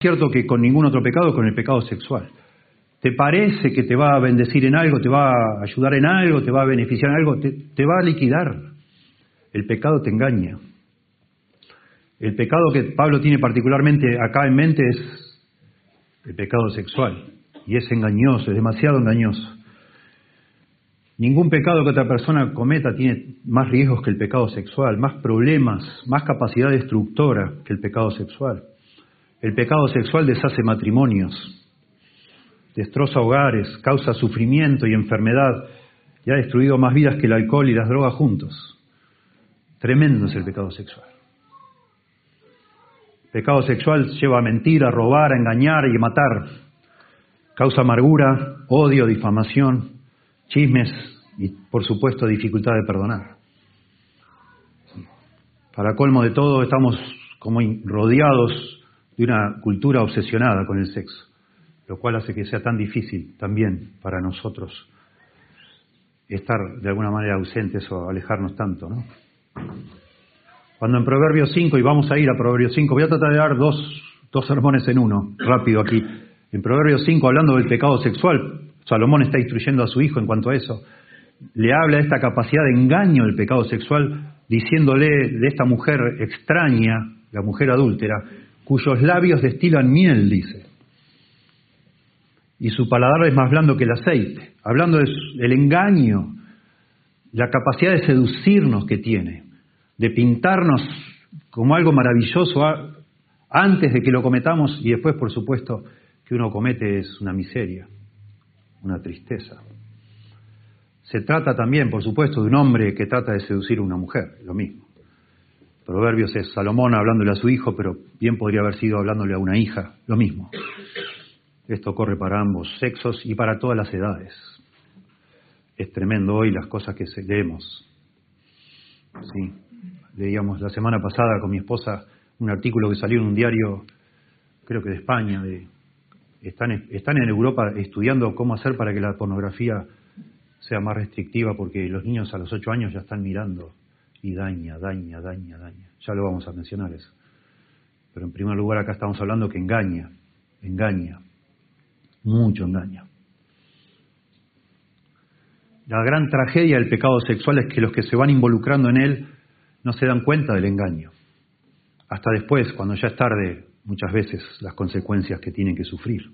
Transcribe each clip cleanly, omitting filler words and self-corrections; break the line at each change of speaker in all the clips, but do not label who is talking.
cierto que con ningún otro pecado, con el pecado sexual. Te parece que te va a bendecir en algo, te va a ayudar en algo, te va a beneficiar en algo, te va a liquidar. El pecado te engaña. El pecado que Pablo tiene particularmente acá en mente es el pecado sexual. Y es engañoso, es demasiado engañoso. Ningún pecado que otra persona cometa tiene más riesgos que el pecado sexual, más problemas, más capacidad destructora que el pecado sexual. El pecado sexual deshace matrimonios, destroza hogares, causa sufrimiento y enfermedad, y ha destruido más vidas que el alcohol y las drogas juntos. Tremendo es el pecado sexual. El pecado sexual lleva a mentir, a robar, a engañar y a matar. Causa amargura, odio, difamación, chismes y, por supuesto, dificultad de perdonar. Para colmo de todo, estamos como rodeados de una cultura obsesionada con el sexo, lo cual hace que sea tan difícil también para nosotros estar de alguna manera ausentes o alejarnos tanto, ¿no? Cuando en Proverbios 5, y vamos a ir a Proverbios 5, voy a tratar de dar dos sermones en uno, rápido aquí. En Proverbios 5, hablando del pecado sexual, Salomón está instruyendo a su hijo en cuanto a eso. Le habla de esta capacidad de engaño del pecado sexual, diciéndole de esta mujer extraña, la mujer adúltera, cuyos labios destilan miel, dice. Y su paladar es más blando que el aceite. Hablando del engaño, la capacidad de seducirnos que tiene, de pintarnos como algo maravilloso antes de que lo cometamos y después, por supuesto, que uno comete es una miseria, una tristeza. Se trata también, por supuesto, de un hombre que trata de seducir a una mujer, lo mismo. Proverbios es Salomón hablándole a su hijo, pero bien podría haber sido hablándole a una hija, lo mismo. Esto corre para ambos sexos y para todas las edades. Es tremendo hoy las cosas que leemos. Sí. Leíamos la semana pasada con mi esposa un artículo que salió en un diario, creo que de España. Están en Europa estudiando cómo hacer para que la pornografía sea más restrictiva, porque los niños a los 8 años ya están mirando y daña. Ya lo vamos a mencionar eso. Pero en primer lugar acá estamos hablando que engaña, mucho engaña. La gran tragedia del pecado sexual es que los que se van involucrando en él no se dan cuenta del engaño. Hasta después, cuando ya es tarde, muchas veces las consecuencias que tienen que sufrir.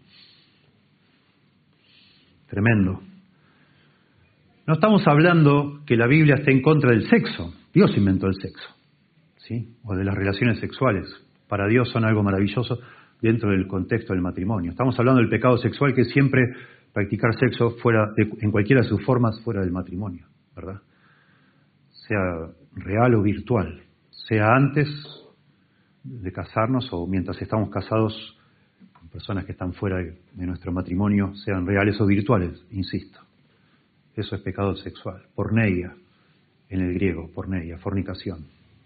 Tremendo. No estamos hablando que la Biblia esté en contra del sexo. Dios inventó el sexo, ¿sí? O de las relaciones sexuales. Para Dios son algo maravilloso dentro del contexto del matrimonio. Estamos hablando del pecado sexual, que es siempre practicar sexo en cualquiera de sus formas fuera del matrimonio, ¿verdad? Sea real o virtual, sea antes de casarnos o mientras estamos casados con personas que están fuera de nuestro matrimonio, sean reales o virtuales, insisto. Eso es pecado sexual, porneia, en el griego, porneia, fornicación.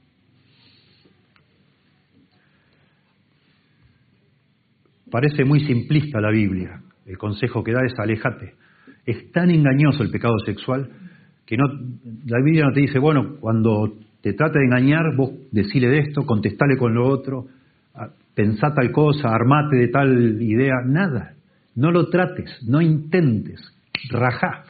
Parece muy simplista la Biblia. El consejo que da es aléjate. Es tan engañoso el pecado sexual que la Biblia no te dice, bueno, cuando te trate de engañar, vos decile de esto, contestale con lo otro, pensá tal cosa, armate de tal idea, nada. No lo trates, no intentes, rajá.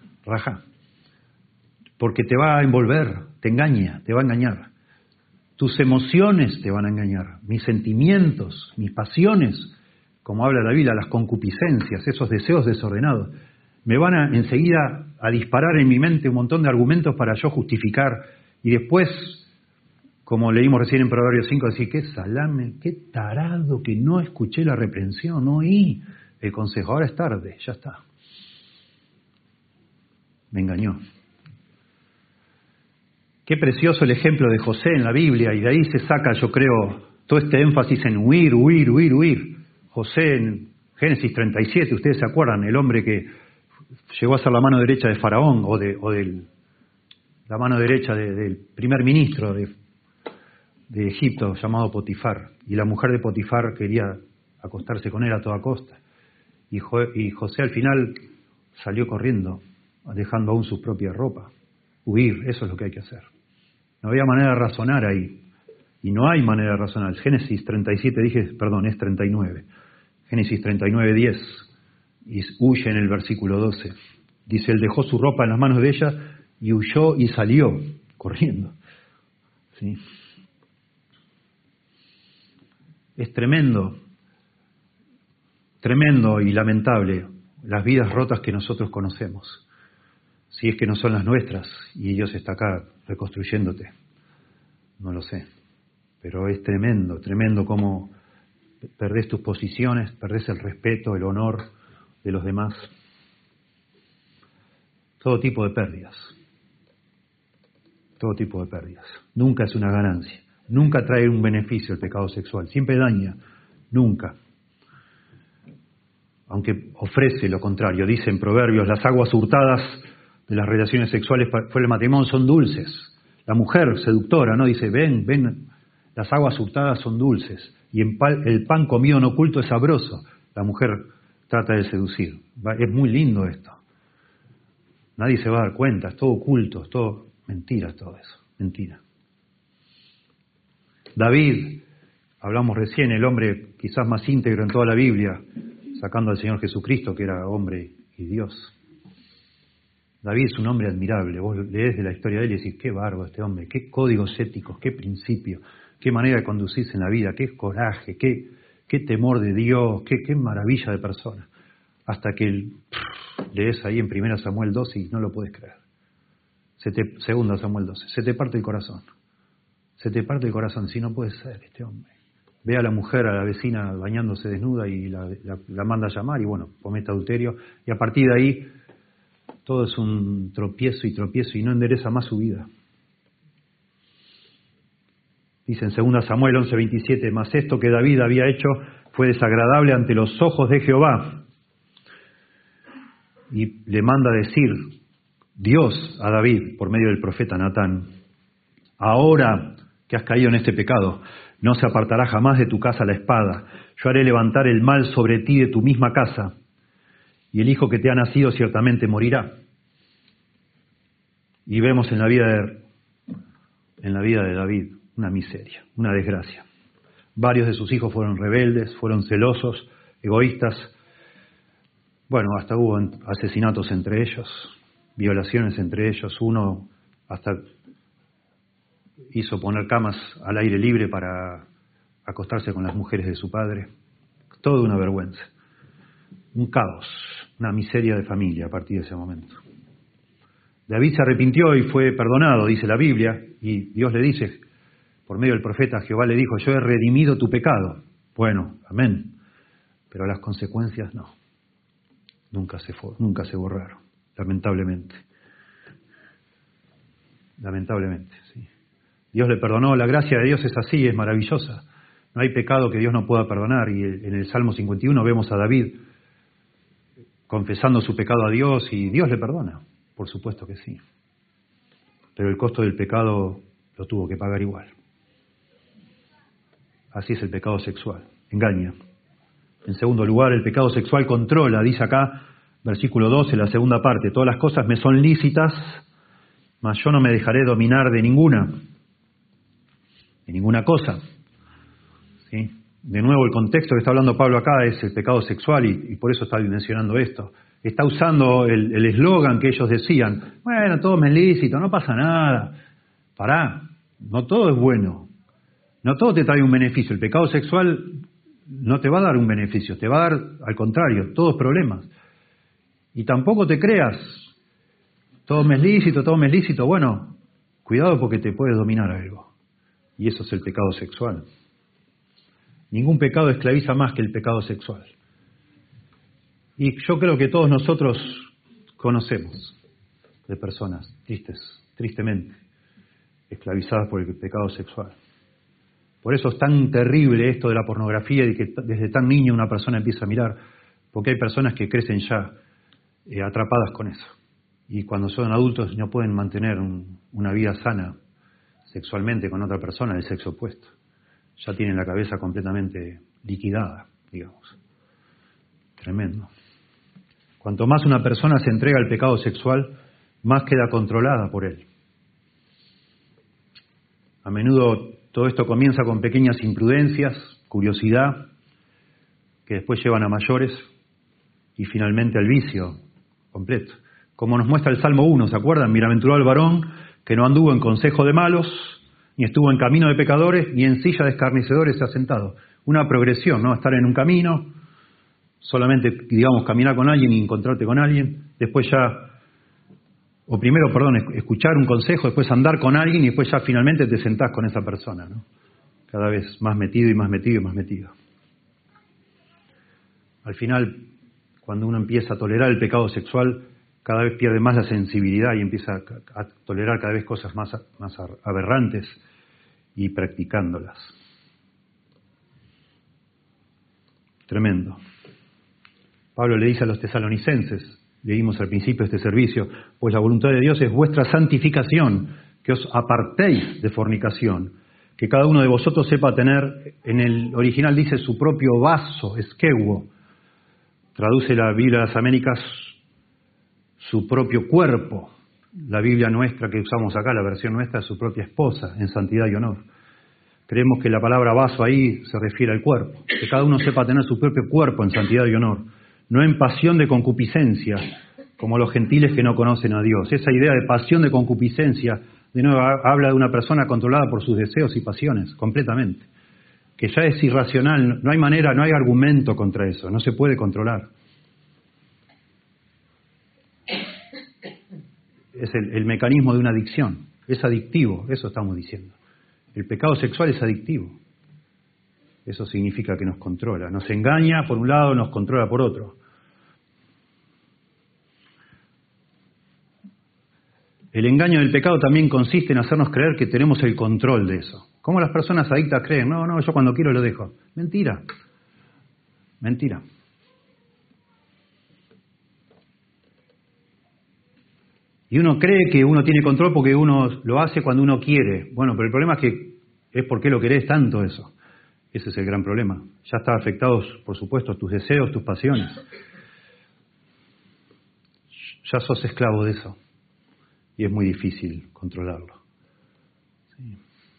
Porque te va a envolver, te engaña, te va a engañar. Tus emociones te van a engañar, mis sentimientos, mis pasiones, como habla la Biblia, las concupiscencias, esos deseos desordenados, me van enseguida a disparar en mi mente un montón de argumentos para yo justificar y después, como leímos recién en Proverbios 5, decir, qué salame, qué tarado que no escuché la reprensión, no oí el consejo, ahora es tarde, ya está. Me engañó. Qué precioso el ejemplo de José en la Biblia, y de ahí se saca, yo creo, todo este énfasis en huir. José en Génesis 37, ustedes se acuerdan, el hombre que llegó a ser la mano derecha de Faraón, la mano derecha del primer ministro de Egipto, llamado Potifar, y la mujer de Potifar quería acostarse con él a toda costa. Y José al final salió corriendo, dejando aún su propia ropa. Huir, eso es lo que hay que hacer. No había manera de razonar ahí. Y no hay manera racional. Génesis 37, es 39. Génesis 39, 10. Y huye en el versículo 12. Dice, él dejó su ropa en las manos de ella y huyó y salió corriendo. ¿Sí? Es tremendo y lamentable las vidas rotas que nosotros conocemos. Si es que no son las nuestras y Dios está acá reconstruyéndote. No lo sé. Pero es tremendo cómo perdés tus posiciones, perdés el respeto, el honor de los demás. Todo tipo de pérdidas. Todo tipo de pérdidas. Nunca es una ganancia. Nunca trae un beneficio el pecado sexual. Siempre daña. Nunca. Aunque ofrece lo contrario. Dice en Proverbios, las aguas hurtadas de las relaciones sexuales fuera del matrimonio son dulces. La mujer seductora, ¿no? Dice, ven, las aguas hurtadas son dulces. Y el pan comido en oculto es sabroso. La mujer trata de seducir. Es muy lindo esto. Nadie se va a dar cuenta, es todo oculto, es todo mentira, todo eso, mentira. David, hablamos recién, el hombre quizás más íntegro en toda la Biblia, sacando al Señor Jesucristo, que era hombre y Dios. David es un hombre admirable, vos lees de la historia de él y decís, qué bárbaro este hombre, qué códigos éticos, qué principio, qué manera de conducirse en la vida, qué coraje, qué temor de Dios, qué maravilla de persona. Hasta que lees ahí en 1 Samuel 12 y no lo puedes creer. 2 Samuel 12. Se te parte el corazón. Se te parte el corazón. Si no puede ser este hombre. Ve a la mujer, a la vecina bañándose desnuda y la manda a llamar y bueno, comete adulterio. Y a partir de ahí todo es un tropiezo y no endereza más su vida. Dice en 2 Samuel 11:27, mas esto que David había hecho fue desagradable ante los ojos de Jehová. Y le manda a decir Dios a David por medio del profeta Natán, ahora que has caído en este pecado, no se apartará jamás de tu casa la espada. Yo haré levantar el mal sobre ti de tu misma casa, y el hijo que te ha nacido ciertamente morirá. Y vemos en la vida de David una miseria, una desgracia. Varios de sus hijos fueron rebeldes, fueron celosos, egoístas. Bueno, hasta hubo asesinatos entre ellos, violaciones entre ellos. Uno hasta hizo poner camas al aire libre para acostarse con las mujeres de su padre. Todo una vergüenza. Un caos, una miseria de familia a partir de ese momento. David se arrepintió y fue perdonado, dice la Biblia, y Dios le dice, por medio del profeta, Jehová le dijo, yo he redimido tu pecado. Bueno, amén. Pero las consecuencias no. Nunca se borraron, lamentablemente. Lamentablemente, sí. Dios le perdonó, la gracia de Dios es así, es maravillosa. No hay pecado que Dios no pueda perdonar. Y en el Salmo 51 vemos a David confesando su pecado a Dios y Dios le perdona, por supuesto que sí. Pero el costo del pecado lo tuvo que pagar igual. Así es el pecado sexual, engaña. En segundo lugar, el pecado sexual controla, dice acá, versículo 12, la segunda parte, todas las cosas me son lícitas, mas yo no me dejaré dominar de ninguna cosa. ¿Sí? De nuevo, el contexto que está hablando Pablo acá es el pecado sexual y por eso está mencionando esto. Está usando el eslogan que ellos decían, bueno, todo me es lícito, no pasa nada. Pará, no todo es bueno, no todo te trae un beneficio. El pecado sexual no te va a dar un beneficio, te va a dar, al contrario, todos problemas. Y tampoco te creas, todo me es lícito, bueno, cuidado porque te puede dominar algo. Y eso es el pecado sexual. Ningún pecado esclaviza más que el pecado sexual. Y yo creo que todos nosotros conocemos de personas tristemente, esclavizadas por el pecado sexual. Por eso es tan terrible esto de la pornografía y que desde tan niño una persona empieza a mirar, porque hay personas que crecen ya atrapadas con eso. Y cuando son adultos no pueden mantener una vida sana sexualmente con otra persona del sexo opuesto. Ya tienen la cabeza completamente liquidada, digamos. Tremendo. Cuanto más una persona se entrega al pecado sexual, más queda controlada por él. A menudo Todo esto comienza con pequeñas imprudencias, curiosidad, que después llevan a mayores y finalmente al vicio completo. Como nos muestra el Salmo 1, ¿se acuerdan? Bienaventurado el varón que no anduvo en consejo de malos, ni estuvo en camino de pecadores, ni en silla de escarnecedores se ha sentado. Una progresión, ¿no? Estar en un camino, solamente, digamos, caminar con alguien y encontrarte con alguien, después ya, o primero, escuchar un consejo, después andar con alguien y después ya finalmente te sentás con esa persona, ¿no? Cada vez más metido y más metido y más metido. Al final, cuando uno empieza a tolerar el pecado sexual, cada vez pierde más la sensibilidad y empieza a tolerar cada vez cosas más aberrantes y practicándolas. Tremendo. Pablo le dice a los tesalonicenses, leímos al principio de este servicio, pues la voluntad de Dios es vuestra santificación, que os apartéis de fornicación, que cada uno de vosotros sepa tener, en el original dice su propio vaso, esqueuo, traduce la Biblia de las Américas, su propio cuerpo. La Biblia nuestra que usamos acá, la versión nuestra, es su propia esposa, en santidad y honor. Creemos que la palabra vaso ahí se refiere al cuerpo, que cada uno sepa tener su propio cuerpo en santidad y honor, no en pasión de concupiscencia, como los gentiles que no conocen a Dios. Esa idea de pasión de concupiscencia, de nuevo, habla de una persona controlada por sus deseos y pasiones, completamente, que ya es irracional, no hay manera, no hay argumento contra eso, no se puede controlar. Es el mecanismo de una adicción, es adictivo, eso estamos diciendo. El pecado sexual es adictivo. Eso significa que nos controla. Nos engaña por un lado, nos controla por otro. El engaño del pecado también consiste en hacernos creer que tenemos el control de eso. ¿Cómo las personas adictas creen? No, yo cuando quiero lo dejo. Mentira. Mentira. Y uno cree que uno tiene control porque uno lo hace cuando uno quiere. Bueno, pero el problema es que es por qué lo querés tanto eso. Ese es el gran problema. Ya están afectados, por supuesto, tus deseos, tus pasiones. Ya sos esclavo de eso. Y es muy difícil controlarlo. Sí.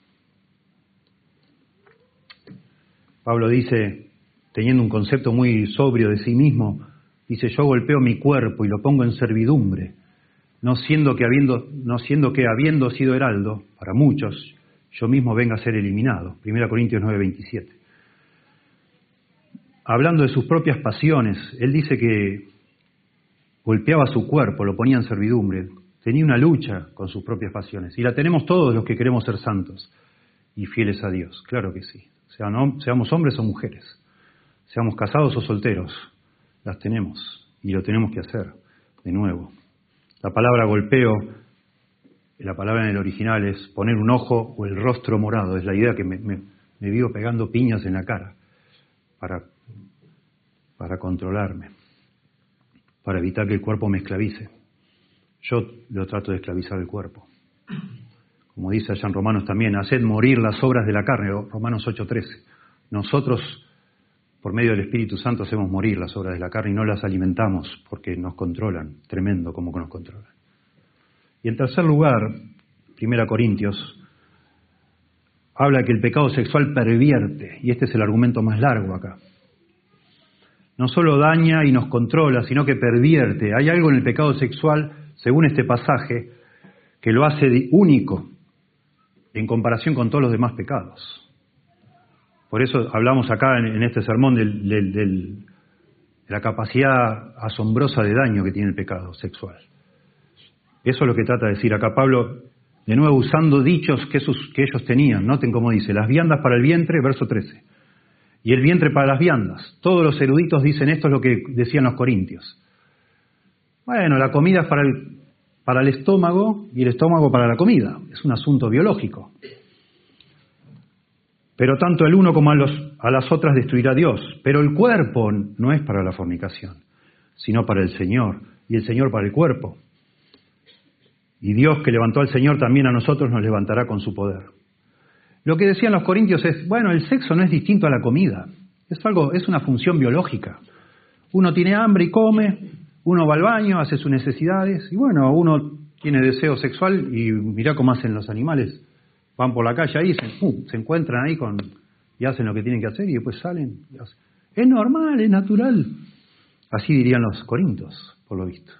Pablo dice, teniendo un concepto muy sobrio de sí mismo, dice, yo golpeo mi cuerpo y lo pongo en servidumbre, no siendo que habiendo sido heraldo, para muchos, yo mismo venga a ser eliminado. 1 Corintios 9:27. Hablando de sus propias pasiones, él dice que golpeaba su cuerpo, lo ponía en servidumbre, tenía una lucha con sus propias pasiones. Y la tenemos todos los que queremos ser santos y fieles a Dios, claro que sí. Seamos hombres o mujeres, seamos casados o solteros, las tenemos y lo tenemos que hacer de nuevo. La palabra golpeo, la palabra en el original es poner un ojo o el rostro morado. Es la idea que me vivo pegando piñas en la cara para controlarme, para evitar que el cuerpo me esclavice. Yo lo trato de esclavizar el cuerpo. Como dice allá en Romanos también, haced morir las obras de la carne, Romanos 8:13. Nosotros, por medio del Espíritu Santo, hacemos morir las obras de la carne y no las alimentamos porque nos controlan, tremendo como que nos controlan. Y en tercer lugar, 1 Corintios, habla que el pecado sexual pervierte, y este es el argumento más largo acá. No solo daña y nos controla, sino que pervierte. Hay algo en el pecado sexual, según este pasaje, que lo hace único en comparación con todos los demás pecados. Por eso hablamos acá en este sermón de la capacidad asombrosa de daño que tiene el pecado sexual. Eso es lo que trata de decir acá Pablo, de nuevo usando dichos que ellos tenían. Noten cómo dice, las viandas para el vientre, verso 13, y el vientre para las viandas. Todos los eruditos dicen esto, es lo que decían los corintios. Bueno, la comida es para el estómago y el estómago para la comida. Es un asunto biológico. Pero tanto el uno como a las otras destruirá Dios. Pero el cuerpo no es para la fornicación, sino para el Señor, y el Señor para el cuerpo. Y Dios que levantó al Señor también a nosotros nos levantará con su poder. Lo que decían los corintios es, bueno, el sexo no es distinto a la comida. Es una función biológica. Uno tiene hambre y come, uno va al baño, hace sus necesidades, y bueno, uno tiene deseo sexual y mirá cómo hacen los animales Van por la calle ahí, se encuentran ahí y hacen lo que tienen que hacer y después salen. Y hacen. Es normal, es natural. Así dirían los corintios, por lo visto.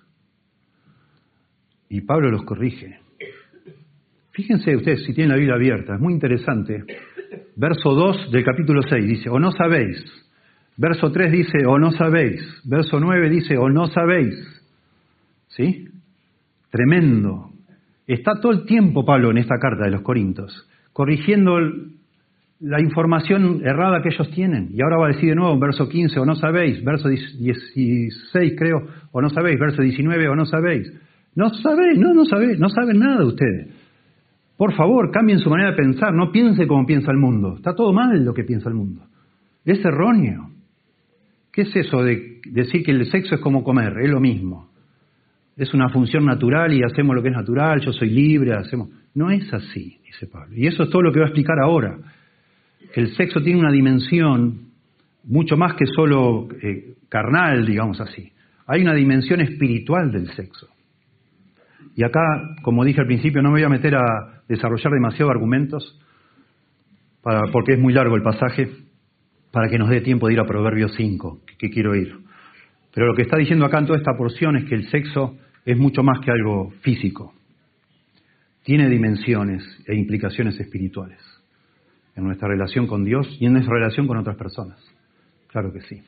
Y Pablo los corrige. Fíjense ustedes, si tienen la Biblia abierta, es muy interesante. Verso 2 del capítulo 6 dice, o no sabéis. Verso 3 dice, o no sabéis. Verso 9 dice, o no sabéis. ¿Sí? Tremendo. Está todo el tiempo Pablo en esta carta de los Corintios, corrigiendo la información errada que ellos tienen. Y ahora va a decir de nuevo en verso 15, o no sabéis. Verso 16 creo, o no sabéis. Verso 19, o no sabéis. No sabéis, no sabéis, no saben nada ustedes. Por favor, cambien su manera de pensar, no piense como piensa el mundo. Está todo mal lo que piensa el mundo. Es erróneo. ¿Qué es eso de decir que el sexo es como comer? Es lo mismo. Es una función natural y hacemos lo que es natural, yo soy libre, hacemos... No es así, dice Pablo. Y eso es todo lo que va a explicar ahora. Que el sexo tiene una dimensión mucho más que solo carnal, digamos así. Hay una dimensión espiritual del sexo. Y acá, como dije al principio, no me voy a meter a desarrollar demasiados argumentos, porque es muy largo el pasaje, para que nos dé tiempo de ir a Proverbios 5, que quiero ir. Pero lo que está diciendo acá en toda esta porción es que el sexo es mucho más que algo físico. Tiene dimensiones e implicaciones espirituales en nuestra relación con Dios y en nuestra relación con otras personas. Claro que sí.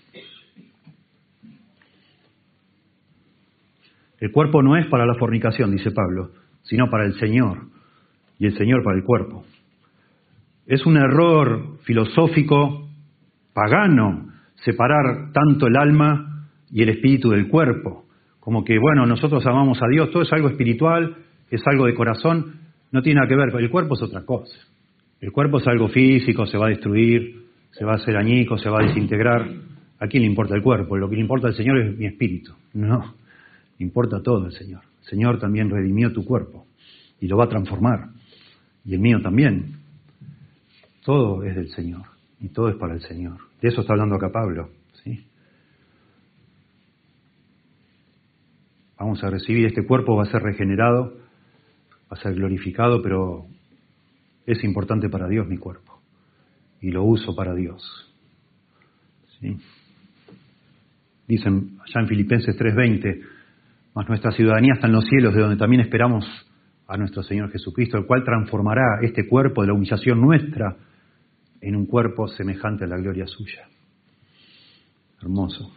El cuerpo no es para la fornicación, dice Pablo, sino para el Señor, y el Señor para el cuerpo. Es un error filosófico, pagano, separar tanto el alma y el espíritu del cuerpo. Como que, bueno, nosotros amamos a Dios, todo es algo espiritual, es algo de corazón, no tiene nada que ver, el cuerpo es otra cosa. El cuerpo es algo físico, se va a destruir, se va a hacer añico, se va a desintegrar. ¿A quién le importa el cuerpo? Lo que le importa al Señor es mi espíritu. No. Importa todo el Señor. El Señor también redimió tu cuerpo y lo va a transformar. Y el mío también. Todo es del Señor y todo es para el Señor. De eso está hablando acá Pablo. ¿Sí? Vamos a recibir, este cuerpo va a ser regenerado, va a ser glorificado, pero es importante para Dios mi cuerpo. Y lo uso para Dios. ¿Sí? Dicen allá en Filipenses 3:20, mas nuestra ciudadanía está en los cielos, de donde también esperamos a nuestro Señor Jesucristo, el cual transformará este cuerpo de la humillación nuestra en un cuerpo semejante a la gloria suya. Hermoso.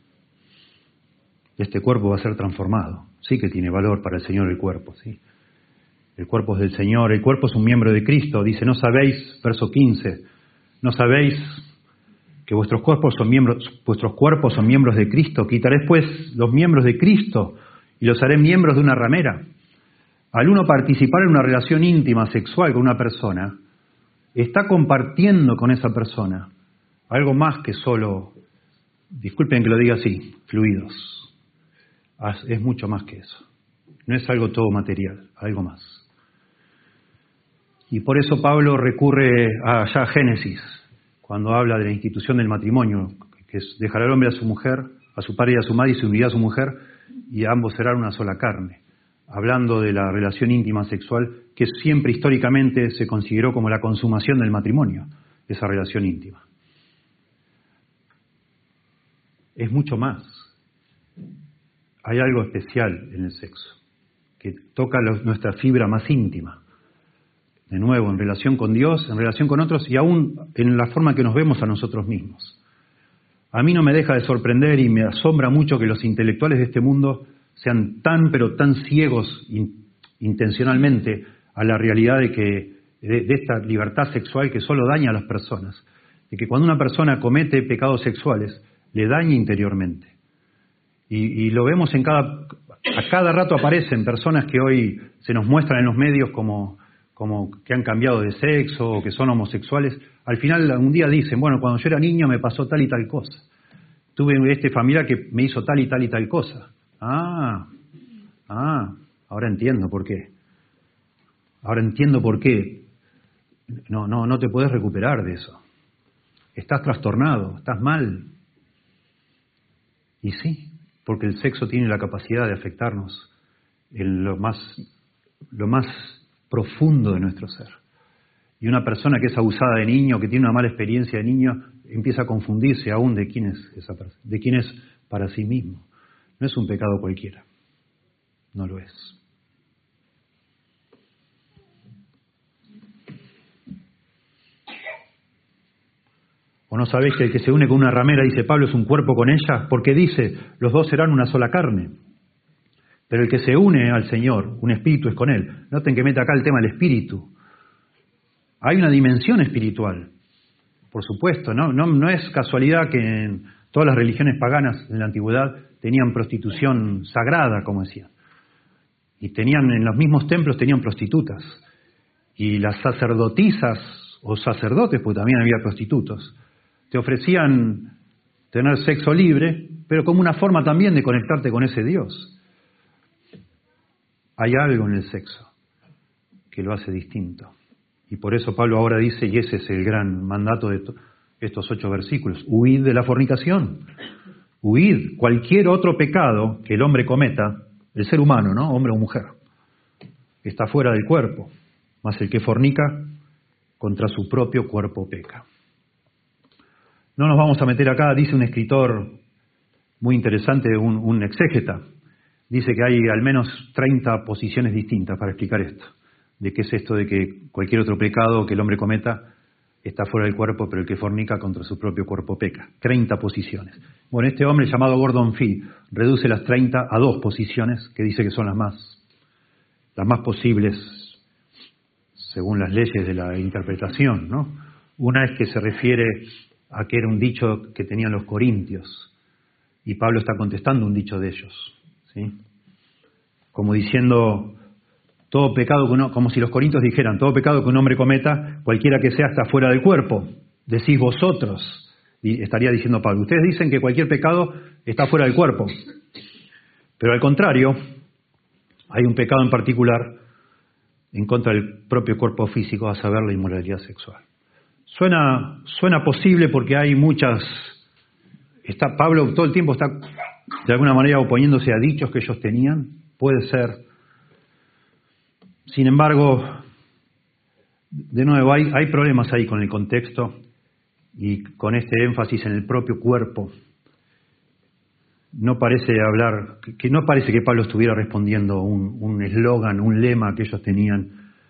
Este cuerpo va a ser transformado. Sí que tiene valor para el Señor el cuerpo, ¿sí? El cuerpo es del Señor, el cuerpo es un miembro de Cristo. Dice, no sabéis, verso 15, no sabéis que vuestros cuerpos son miembros de Cristo. Quitaré pues los miembros de Cristo y los haré miembros de una ramera. Al uno participar en una relación íntima, sexual con una persona, está compartiendo con esa persona algo más que solo, disculpen que lo diga así, fluidos. Es mucho más que eso. No es algo todo material, algo más. Y por eso Pablo recurre allá a Génesis, cuando habla de la institución del matrimonio, que es dejará al hombre a su mujer, a su padre y a su madre, y se unirá a su mujer, y ambos serán una sola carne. Hablando de la relación íntima sexual, que siempre históricamente se consideró como la consumación del matrimonio, esa relación íntima. Es mucho más. Hay algo especial en el sexo, que toca nuestra fibra más íntima. De nuevo, en relación con Dios, en relación con otros y aún en la forma que nos vemos a nosotros mismos. A mí no me deja de sorprender y me asombra mucho que los intelectuales de este mundo sean tan, pero tan ciegos intencionalmente a la realidad de esta libertad sexual que solo daña a las personas. De que cuando una persona comete pecados sexuales, le daña interiormente. Y lo vemos a cada rato aparecen personas que hoy se nos muestran en los medios como que han cambiado de sexo o que son homosexuales. Al final un día dicen, bueno, cuando yo era niño me pasó tal y tal cosa. Tuve este familiar que me hizo tal y tal y tal cosa. Ahora entiendo por qué. Ahora entiendo por qué. No te puedes recuperar de eso. Estás trastornado, estás mal. Y sí, porque el sexo tiene la capacidad de afectarnos en lo más profundo de nuestro ser. Y una persona que es abusada de niño, que tiene una mala experiencia de niño, empieza a confundirse aún de quién es esa persona, de quién es para sí mismo. No es un pecado cualquiera, no lo es. ¿O no sabéis que el que se une con una ramera, dice Pablo, es un cuerpo con ella? Porque dice, los dos serán una sola carne. Pero el que se une al Señor, un espíritu es con Él. Noten que mete acá el tema del espíritu. Hay una dimensión espiritual, por supuesto, no es casualidad que en todas las religiones paganas en la antigüedad tenían prostitución sagrada, como decían. Y en los mismos templos tenían prostitutas. Y las sacerdotisas o sacerdotes, porque también había prostitutos, te ofrecían tener sexo libre, pero como una forma también de conectarte con ese Dios. Hay algo en el sexo que lo hace distinto. Y por eso Pablo ahora dice, y ese es el gran mandato de estos 8 versículos, huid de la fornicación. Huid. Cualquier otro pecado que el hombre cometa, el ser humano, ¿no? Hombre o mujer, está fuera del cuerpo. Mas el que fornica, contra su propio cuerpo peca. No nos vamos a meter acá, dice un escritor muy interesante, un exégeta. Dice que hay al menos 30 posiciones distintas para explicar esto. De qué es esto de que cualquier otro pecado que el hombre cometa está fuera del cuerpo, pero el que fornica contra su propio cuerpo peca. 30 posiciones. Bueno, este hombre llamado Gordon Fee reduce las 30 a 2 posiciones que dice que son las más posibles según las leyes de la interpretación, ¿no? Una es que se refiere a que era un dicho que tenían los corintios, y Pablo está contestando un dicho de ellos, ¿sí? Como diciendo, todo pecado como si los corintios dijeran, todo pecado que un hombre cometa, cualquiera que sea, está fuera del cuerpo. Decís vosotros, y estaría diciendo Pablo, ustedes dicen que cualquier pecado está fuera del cuerpo. Pero al contrario, hay un pecado en particular en contra del propio cuerpo físico, a saber, la inmoralidad sexual. Suena posible porque hay muchas... Pablo todo el tiempo está de alguna manera oponiéndose a dichos que ellos tenían, puede ser. Sin embargo, de nuevo, hay problemas ahí con el contexto y con este énfasis en el propio cuerpo. No parece que Pablo estuviera respondiendo un eslogan, un lema que ellos tenían,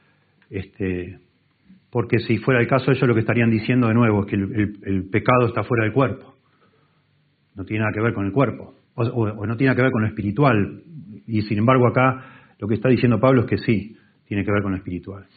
porque si fuera el caso, ellos lo que estarían diciendo de nuevo es que el pecado está fuera del cuerpo. No tiene nada que ver con el cuerpo, o no tiene nada que ver con lo espiritual. Y sin embargo acá lo que está diciendo Pablo es que sí, tiene que ver con lo espiritual.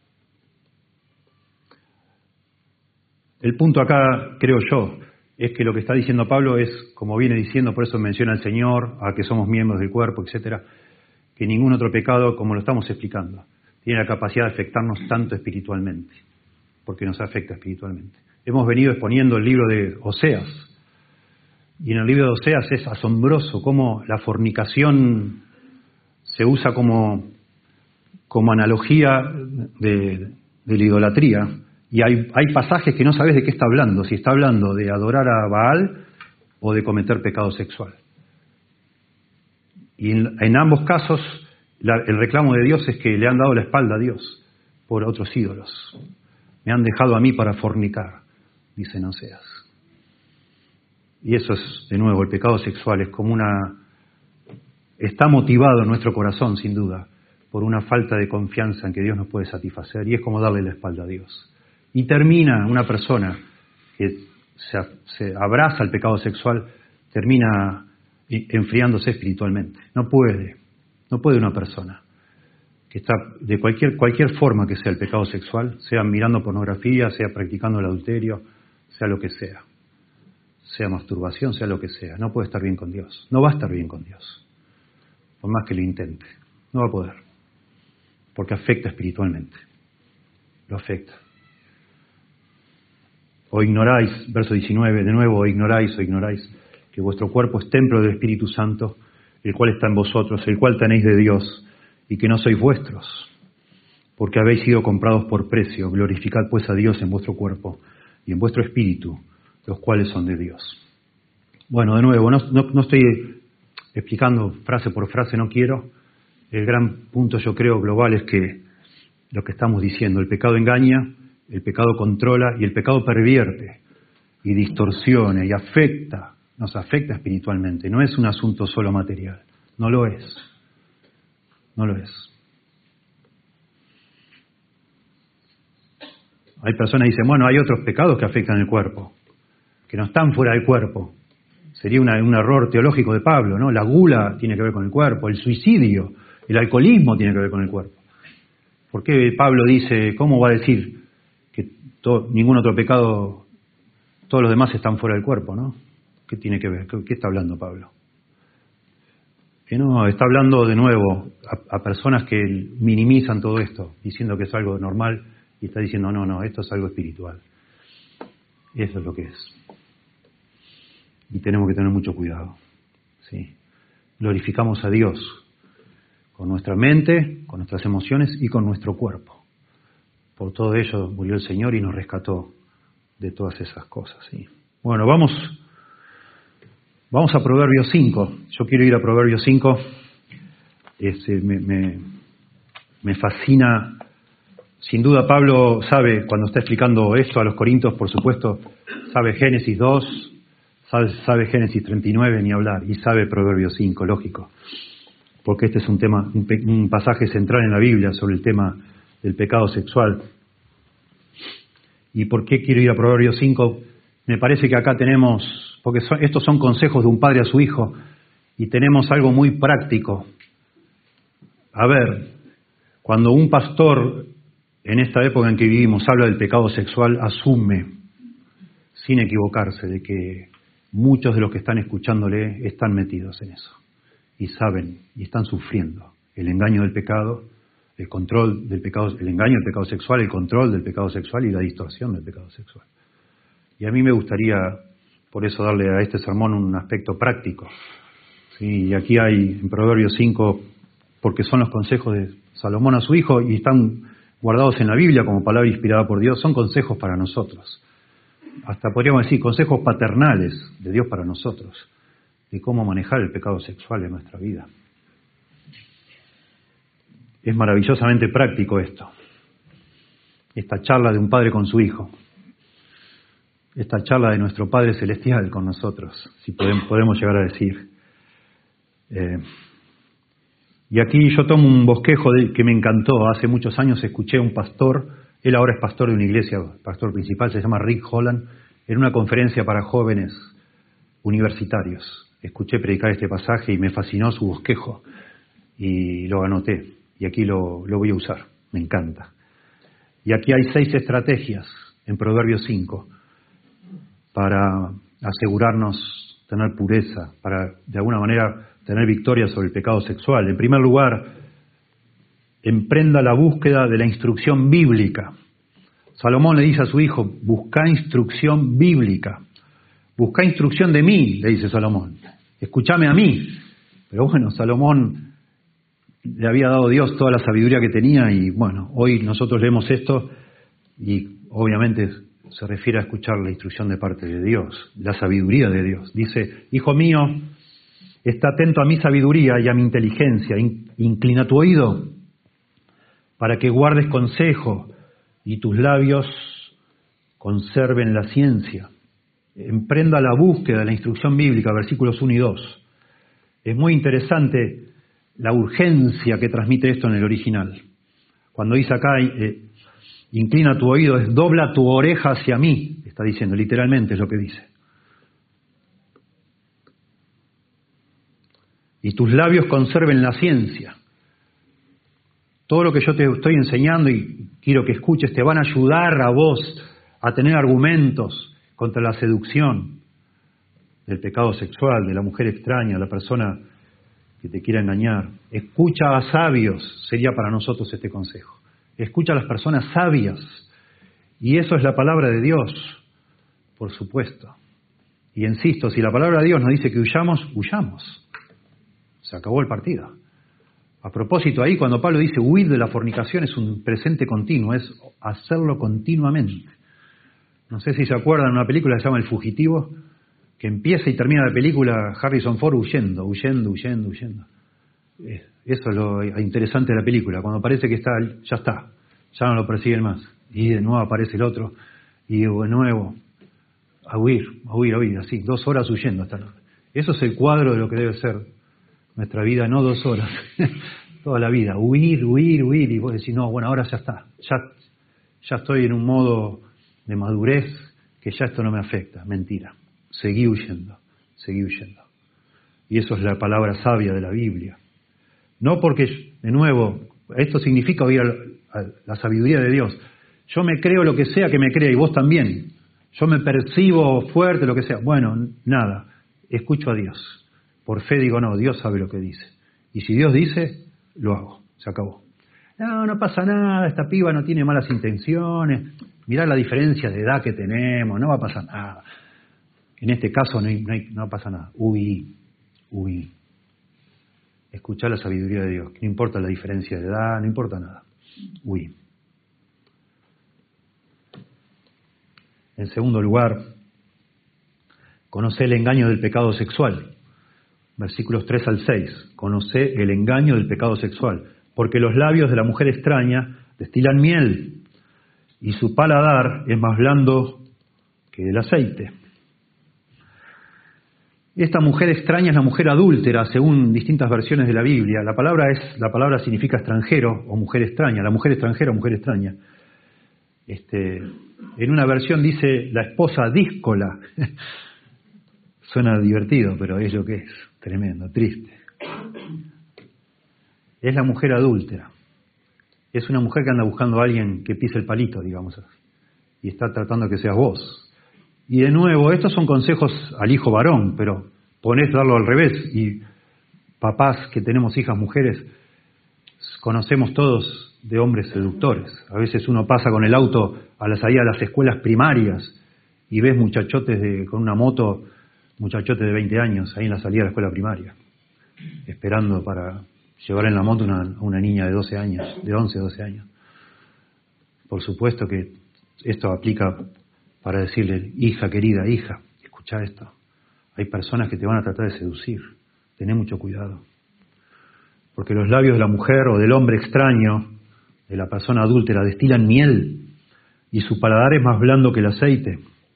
El punto acá, creo yo, es que lo que está diciendo Pablo es, como viene diciendo, por eso menciona al Señor, a que somos miembros del cuerpo, etcétera, que ningún otro pecado, como lo estamos explicando, tiene la capacidad de afectarnos tanto espiritualmente, porque nos afecta espiritualmente. Hemos venido exponiendo el libro de Oseas, y en el libro de Oseas es asombroso cómo la fornicación se usa como analogía de la idolatría. Y hay pasajes que no sabes de qué está hablando, si está hablando de adorar a Baal o de cometer pecado sexual. Y en ambos casos el reclamo de Dios es que le han dado la espalda a Dios por otros ídolos. Me han dejado a mí para fornicar, dicen Oseas. Y eso es, de nuevo, el pecado sexual es como está motivado en nuestro corazón, sin duda, por una falta de confianza en que Dios nos puede satisfacer, y es como darle la espalda a Dios. Y termina una persona que se abraza al pecado sexual, termina enfriándose espiritualmente. No puede una persona que está de cualquier forma que sea el pecado sexual, sea mirando pornografía, sea practicando el adulterio, sea lo que sea masturbación, sea lo que sea, no puede estar bien con Dios, no va a estar bien con Dios, por más que lo intente, no va a poder, porque afecta espiritualmente, lo afecta. O ignoráis, verso 19, de nuevo, o ignoráis que vuestro cuerpo es templo del Espíritu Santo, el cual está en vosotros, el cual tenéis de Dios, y que no sois vuestros, porque habéis sido comprados por precio. Glorificad pues a Dios en vuestro cuerpo y en vuestro espíritu, los cuales son de Dios. Bueno, de nuevo, no estoy explicando frase por frase, no quiero. El gran punto, yo creo, global es que lo que estamos diciendo. El pecado engaña, el pecado controla y el pecado pervierte y distorsiona y afecta, nos afecta espiritualmente. No es un asunto solo material, no lo es, no lo es. Hay personas que dicen, bueno, hay otros pecados que afectan el cuerpo, que no están fuera del cuerpo. Sería un error teológico de Pablo, ¿no? La gula tiene que ver con el cuerpo, el suicidio, el alcoholismo tiene que ver con el cuerpo. ¿Por qué Pablo dice, cómo va a decir que ningún otro pecado, todos los demás están fuera del cuerpo, ¿no? ¿Qué tiene que ver? ¿Qué está hablando Pablo? Que no, está hablando de nuevo a personas que minimizan todo esto, diciendo que es algo normal, y está diciendo, no, esto es algo espiritual. Eso es lo que es. Y tenemos que tener mucho cuidado. ¿Sí? Glorificamos a Dios con nuestra mente, con nuestras emociones y con nuestro cuerpo. Por todo ello murió el Señor y nos rescató de todas esas cosas. ¿Sí? Bueno, vamos a Proverbios 5. Yo quiero ir a Proverbios 5. Me fascina. Sin duda Pablo sabe, cuando está explicando esto a los Corintios, por supuesto, sabe Génesis 2, sabe Génesis 39, ni hablar, y sabe Proverbios 5, lógico, porque este es un tema, un pasaje central en la Biblia sobre el tema del pecado sexual. ¿Y por qué quiero ir a Proverbios 5? Me parece que acá tenemos, porque estos son consejos de un padre a su hijo, y tenemos algo muy práctico. A ver, cuando un pastor en esta época en que vivimos habla del pecado sexual, asume, sin equivocarse, de que muchos de los que están escuchándole están metidos en eso, y saben, y están sufriendo el engaño del pecado, el control del pecado, el engaño del pecado sexual, el control del pecado sexual y la distorsión del pecado sexual. Y a mí me gustaría, por eso, darle a este sermón un aspecto práctico. ¿Sí? Y aquí hay, en Proverbios 5, porque son los consejos de Salomón a su hijo y están guardados en la Biblia como palabra inspirada por Dios, son consejos para nosotros. Hasta podríamos decir consejos paternales de Dios para nosotros, de cómo manejar el pecado sexual en nuestra vida. Es maravillosamente práctico esto. Esta charla de un padre con su hijo. Esta charla de nuestro Padre Celestial con nosotros, si podemos llegar a decir. Y aquí yo tomo un bosquejo que me encantó. Hace muchos años escuché a un pastor, él ahora es pastor de una iglesia, pastor principal, se llama Rick Holland, en una conferencia para jóvenes universitarios. Escuché predicar este pasaje y me fascinó su bosquejo y lo anoté. Y aquí lo voy a usar, me encanta. Y aquí hay 6 estrategias en Proverbios 5 para asegurarnos tener pureza, para de alguna manera tener victoria sobre el pecado sexual. En primer lugar, emprenda la búsqueda de la instrucción bíblica. Salomón le dice a su hijo, busca instrucción bíblica. Busca instrucción de mí, le dice Salomón. Escúchame a mí. Pero bueno, Salomón le había dado Dios toda la sabiduría que tenía y bueno, hoy nosotros leemos esto y obviamente se refiere a escuchar la instrucción de parte de Dios, la sabiduría de Dios. Dice, hijo mío, está atento a mi sabiduría y a mi inteligencia, inclina tu oído para que guardes consejo y tus labios conserven la ciencia. Emprenda la búsqueda de la instrucción bíblica, versículos 1 y 2. Es muy interesante la urgencia que transmite esto en el original. Cuando dice acá, inclina tu oído, es dobla tu oreja hacia mí, está diciendo, literalmente es lo que dice. Y tus labios conserven la ciencia. Todo lo que yo te estoy enseñando y quiero que escuches te van a ayudar a vos a tener argumentos contra la seducción del pecado sexual, de la mujer extraña, la persona que te quiera engañar. Escucha a sabios, sería para nosotros este consejo. Escucha a las personas sabias. Y eso es la palabra de Dios, por supuesto. Y insisto, si la palabra de Dios nos dice que huyamos, huyamos. Se acabó el partido. A propósito, ahí cuando Pablo dice huir de la fornicación es un presente continuo, es hacerlo continuamente. No sé si se acuerdan de una película que se llama El Fugitivo, que empieza y termina la película Harrison Ford huyendo. Eso es lo interesante de la película, cuando parece que ya está, ya no lo persiguen más. Y de nuevo aparece el otro, y de nuevo, a huir, así, 2 horas huyendo hasta la... Eso es el cuadro de lo que debe ser nuestra vida, no 2 horas, toda la vida, huir, y vos decís, no, bueno, ahora ya está, ya estoy en un modo de madurez que ya esto no me afecta. Mentira, seguí huyendo. Y eso es la palabra sabia de la Biblia. No porque, de nuevo, esto significa oír a la sabiduría de Dios. Yo me creo lo que sea que me crea y vos también. Yo me percibo fuerte, lo que sea. Bueno, nada, escucho a Dios. Por fe digo, no, Dios sabe lo que dice. Y si Dios dice, lo hago, se acabó. No pasa nada, esta piba no tiene malas intenciones. Mirá la diferencia de edad que tenemos, no va a pasar nada. En este caso no pasa nada. Huí. Escuchá la sabiduría de Dios. No importa la diferencia de edad, no importa nada. Huí. En segundo lugar, conocé el engaño del pecado sexual. Versículos 3 al 6. Conocé el engaño del pecado sexual. Porque los labios de la mujer extraña destilan miel, y su paladar es más blando que el aceite. Esta mujer extraña es la mujer adúltera, según distintas versiones de la Biblia. La palabra significa extranjero o mujer extraña. La mujer extranjera o mujer extraña. En una versión dice la esposa díscola. Suena divertido, pero es lo que es. Tremendo, triste. Es la mujer adúltera. Es una mujer que anda buscando a alguien que pise el palito, digamos así. Y está tratando que seas vos. Y de nuevo, estos son consejos al hijo varón, pero ponés darlo al revés. Y papás que tenemos hijas mujeres, conocemos todos de hombres seductores. A veces uno pasa con el auto a la salida de las escuelas primarias y ves muchachotes con una moto, muchachotes de 20 años ahí en la salida de la escuela primaria, esperando para llevar en la moto a una niña de 12 años, de 11, 12 años. Por supuesto que esto aplica para decirle, hija querida, hija, escucha esto. Hay personas que te van a tratar de seducir. Tené mucho cuidado. Porque los labios de la mujer o del hombre extraño, de la persona adúltera, destilan miel y su paladar es más blando que el aceite.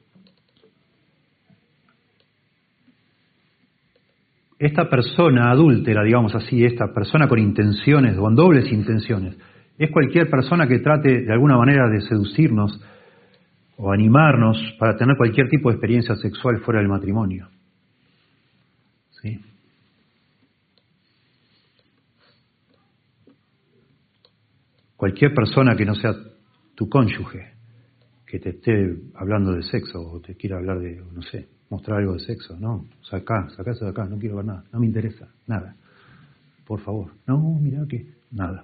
Esta persona adúltera, digamos así, esta persona con intenciones, con dobles intenciones, es cualquier persona que trate de alguna manera de seducirnos o animarnos para tener cualquier tipo de experiencia sexual fuera del matrimonio. ¿Sí? Cualquier persona que no sea tu cónyuge, que te esté hablando de sexo o te quiera hablar de, no sé, mostrar algo de sexo, no, sacase de acá, no quiero ver nada, no me interesa, nada. Por favor, no, mirá que, nada.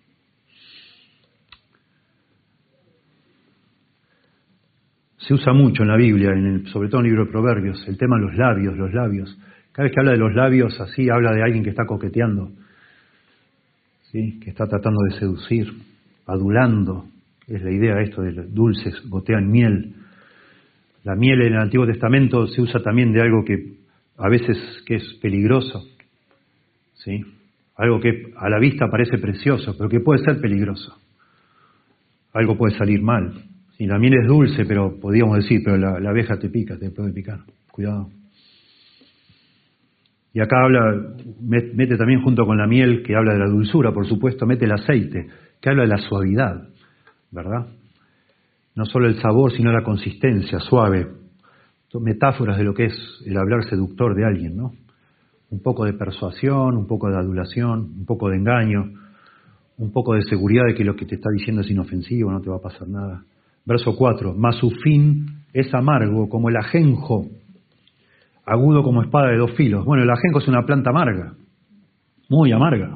Se usa mucho en la Biblia, sobre todo en el libro de Proverbios, el tema de los labios. Cada vez que habla de los labios, así habla de alguien que está coqueteando, ¿sí? Que está tratando de seducir, adulando. Es la idea esto de los dulces, gotean miel. La miel en el Antiguo Testamento se usa también de algo que a veces que es peligroso, ¿sí? Algo que a la vista parece precioso, pero que puede ser peligroso. Algo puede salir mal. Y la miel es dulce, pero podríamos decir, pero la abeja te pica, te puede picar. Cuidado. Y acá mete también junto con la miel, que habla de la dulzura, por supuesto, mete el aceite, que habla de la suavidad, ¿verdad? No solo el sabor, sino la consistencia, suave. Metáforas de lo que es el hablar seductor de alguien, ¿no? Un poco de persuasión, un poco de adulación, un poco de engaño, un poco de seguridad de que lo que te está diciendo es inofensivo, no te va a pasar nada. Verso 4, mas su fin es amargo como el ajenjo, agudo como espada de 2 filos. Bueno, el ajenjo es una planta amarga, muy amarga,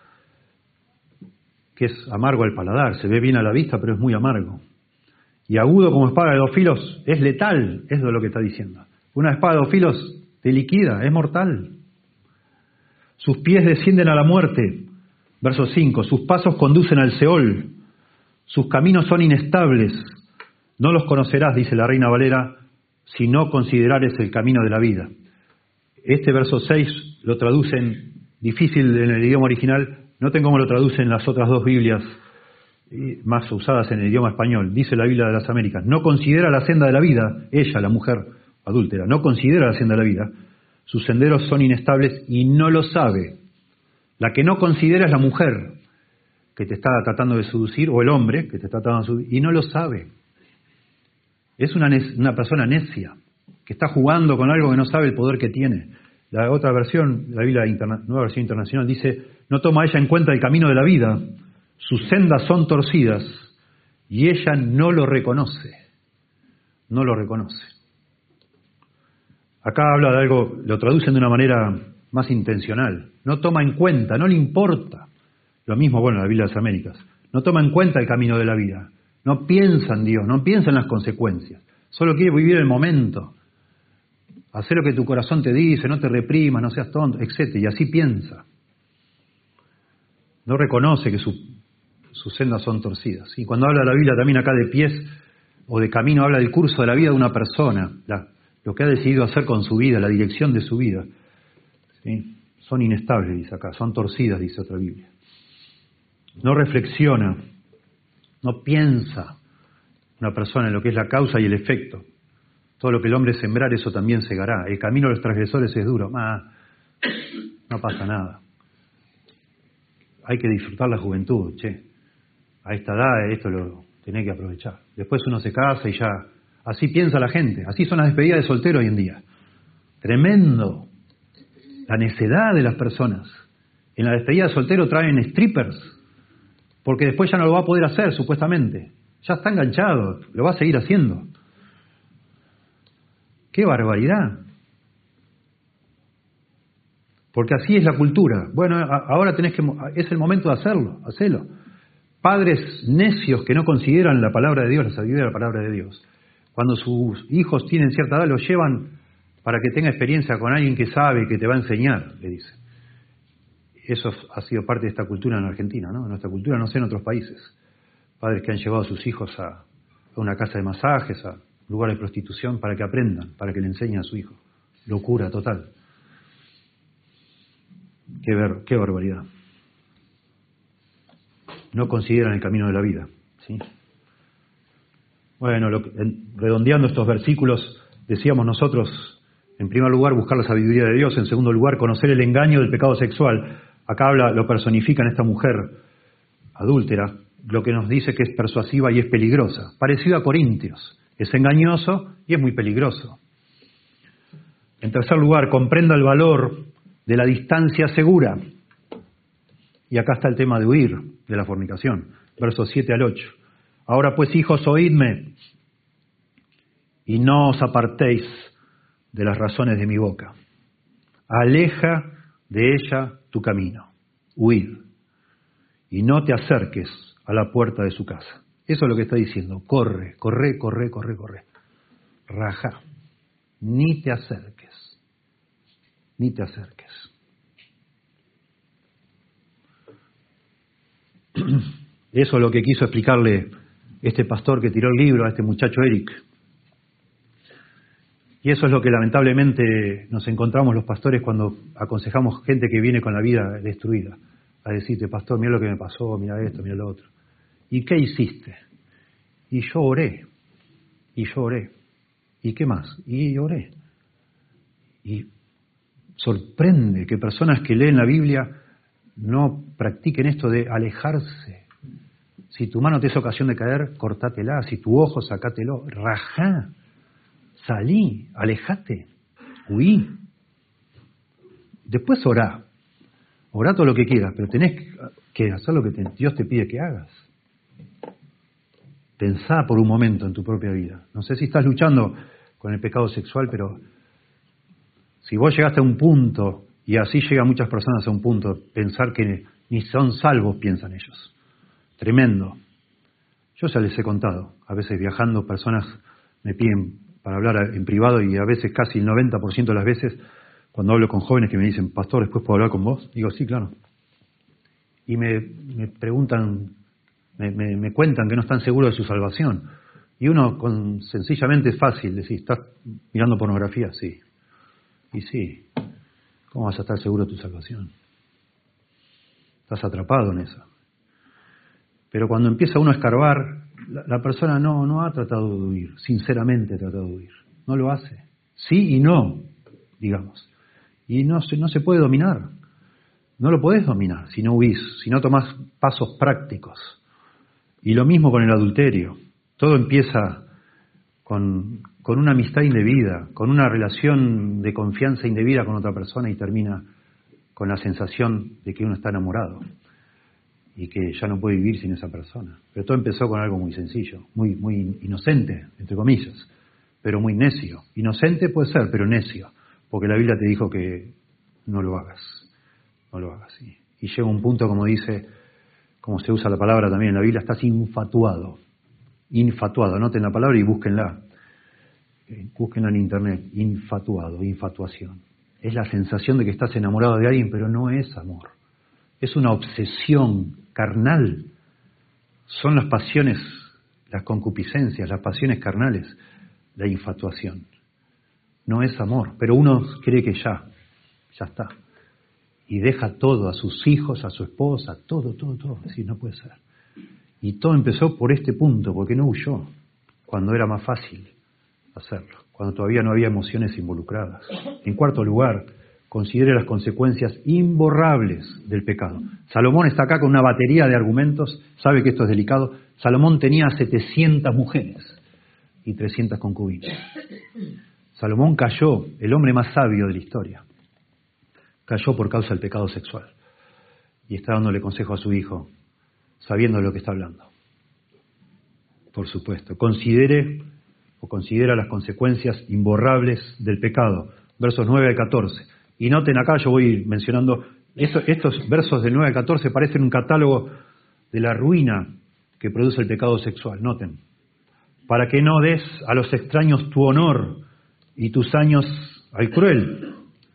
que es amargo al paladar, se ve bien a la vista, pero es muy amargo. Y agudo como espada de 2 filos, es letal, eso es lo que está diciendo. Una espada de 2 filos te liquida, es mortal. Sus pies descienden a la muerte. Verso 5, sus pasos conducen al Seol. Sus caminos son inestables. No los conocerás, dice la Reina Valera, si no considerares el camino de la vida. Este verso 6 lo traducen difícil en el idioma original. Noten cómo lo traducen las otras 2 Biblias más usadas en el idioma español. Dice la Biblia de las Américas: no considera la senda de la vida, ella, la mujer adúltera, no considera la senda de la vida, sus senderos son inestables y no lo sabe. La que no considera es la mujer que te está tratando de seducir, o el hombre que te está tratando de seducir, y no lo sabe. Es una persona necia, que está jugando con algo que no sabe el poder que tiene. La otra versión, la Biblia Nueva Versión Internacional, dice: no toma ella en cuenta el camino de la vida, sus sendas son torcidas, y ella no lo reconoce. No lo reconoce. Acá habla de algo, lo traducen de una manera más intencional. No toma en cuenta, no le importa. Lo mismo, bueno, la Biblia de las Américas. No toma en cuenta el camino de la vida. No piensa en Dios, no piensa en las consecuencias. Solo quiere vivir el momento. Hacer lo que tu corazón te dice, no te reprimas, no seas tonto, etc. Y así piensa. No reconoce que sus sendas son torcidas. Y cuando habla la Biblia también acá de pies o de camino, habla del curso de la vida de una persona, lo que ha decidido hacer con su vida, la dirección de su vida. ¿Sí? Son inestables, dice acá, son torcidas, dice otra Biblia. No reflexiona, no piensa una persona en lo que es la causa y el efecto. Todo lo que el hombre sembrar, eso también segará. El camino de los transgresores es duro. No pasa nada. Hay que disfrutar la juventud, che. A esta edad esto lo tenés que aprovechar. Después uno se casa y ya... Así piensa la gente. Así son las despedidas de soltero hoy en día. Tremendo. La necedad de las personas. En la despedida de soltero traen strippers, porque después ya no lo va a poder hacer, supuestamente. Ya está enganchado, lo va a seguir haciendo. ¡Qué barbaridad! Porque así es la cultura. Bueno, ahora es el momento de hacerlo, hacelo. Padres necios que no consideran la palabra de Dios, la sabiduría de la palabra de Dios. Cuando sus hijos tienen cierta edad, los llevan para que tenga experiencia con alguien que sabe, que te va a enseñar, le dicen. Eso ha sido parte de esta cultura en Argentina, ¿no? En nuestra cultura, no sé, en otros países. Padres que han llevado a sus hijos a una casa de masajes, a lugares de prostitución, para que aprendan, para que le enseñen a su hijo. Locura total. Qué barbaridad. No consideran el camino de la vida, ¿sí? Bueno, redondeando estos versículos, decíamos nosotros, en primer lugar, buscar la sabiduría de Dios. En segundo lugar, conocer el engaño del pecado sexual. Acá lo personifica en esta mujer adúltera, lo que nos dice que es persuasiva y es peligrosa. Parecido a Corintios. Es engañoso y es muy peligroso. En tercer lugar, comprenda el valor de la distancia segura. Y acá está el tema de huir de la fornicación. Versos 7 al 8. Ahora pues, hijos, oídme, y no os apartéis de las razones de mi boca. Aleja de ella tu camino, huid, y no te acerques a la puerta de su casa. Eso es lo que está diciendo. Corre. Raja. Ni te acerques. Eso es lo que quiso explicarle este pastor que tiró el libro a este muchacho Eric. Y eso es lo que lamentablemente nos encontramos los pastores cuando aconsejamos gente que viene con la vida destruida. A decirte: pastor, mira lo que me pasó, mira esto, mira lo otro. ¿Y qué hiciste? Y yo oré. ¿Y qué más? Y oré. Y sorprende que personas que leen la Biblia no practiquen esto de alejarse. Si tu mano te es ocasión de caer, cortátela. Si tu ojo, sacátelo. Rajá. Salí. Alejate. Huí. Después orá. Orá todo lo que quieras, pero tenés que hacer lo que Dios te pide que hagas. Pensá por un momento en tu propia vida. No sé si estás luchando con el pecado sexual, pero si vos llegaste a un punto, y así llegan muchas personas a un punto, pensar que ni son salvos, piensan ellos. Tremendo. Yo ya les he contado, a veces viajando, personas me piden para hablar en privado, y a veces casi el 90% de las veces, cuando hablo con jóvenes que me dicen: pastor, ¿después puedo hablar con vos? Digo: sí, claro. Y me preguntan, me cuentan que no están seguros de su salvación. Y uno, sencillamente es fácil decir: ¿estás mirando pornografía? Sí. Y sí. ¿Cómo vas a estar seguro de tu salvación? Estás atrapado en eso. Pero cuando empieza uno a escarbar, la persona no ha tratado de huir, sinceramente ha tratado de huir. No lo hace. Sí y no, digamos. Y no se puede dominar. No lo podés dominar si no huís, si no tomás pasos prácticos. Y lo mismo con el adulterio. Todo empieza con una amistad indebida, con una relación de confianza indebida con otra persona y termina con la sensación de que uno está enamorado y que ya no puede vivir sin esa persona. Pero todo empezó con algo muy sencillo, muy inocente, entre comillas, pero muy necio. Inocente puede ser, pero necio, porque la Biblia te dijo que no lo hagas. No lo hagas. Y llega un punto, como dice, como se usa la palabra también en la Biblia, estás infatuado. Infatuado. Anoten la palabra y búsquenla. Búsquenla en internet. Infatuado, infatuación. Es la sensación de que estás enamorado de alguien, pero no es amor. Es una obsesión carnal. Son las pasiones, las concupiscencias, las pasiones carnales, la infatuación. No es amor, pero uno cree que ya está. Y deja todo, a sus hijos, a su esposa, todo. Es decir, no puede ser. Y todo empezó por este punto, porque no huyó, cuando era más fácil hacerlo, cuando todavía no había emociones involucradas. En cuarto lugar, considere las consecuencias imborrables del pecado. Salomón está acá con una batería de argumentos, sabe que esto es delicado. Salomón tenía 700 mujeres y 300 concubinas. Salomón cayó, el hombre más sabio de la historia. Cayó por causa del pecado sexual. Y está dándole consejo a su hijo, sabiendo de lo que está hablando. Por supuesto. Considera las consecuencias imborrables del pecado. Versos 9 al 14. Y noten acá, yo voy mencionando, estos versos del 9 al 14 parecen un catálogo de la ruina que produce el pecado sexual. Noten. Para que no des a los extraños tu honor y tus años al cruel.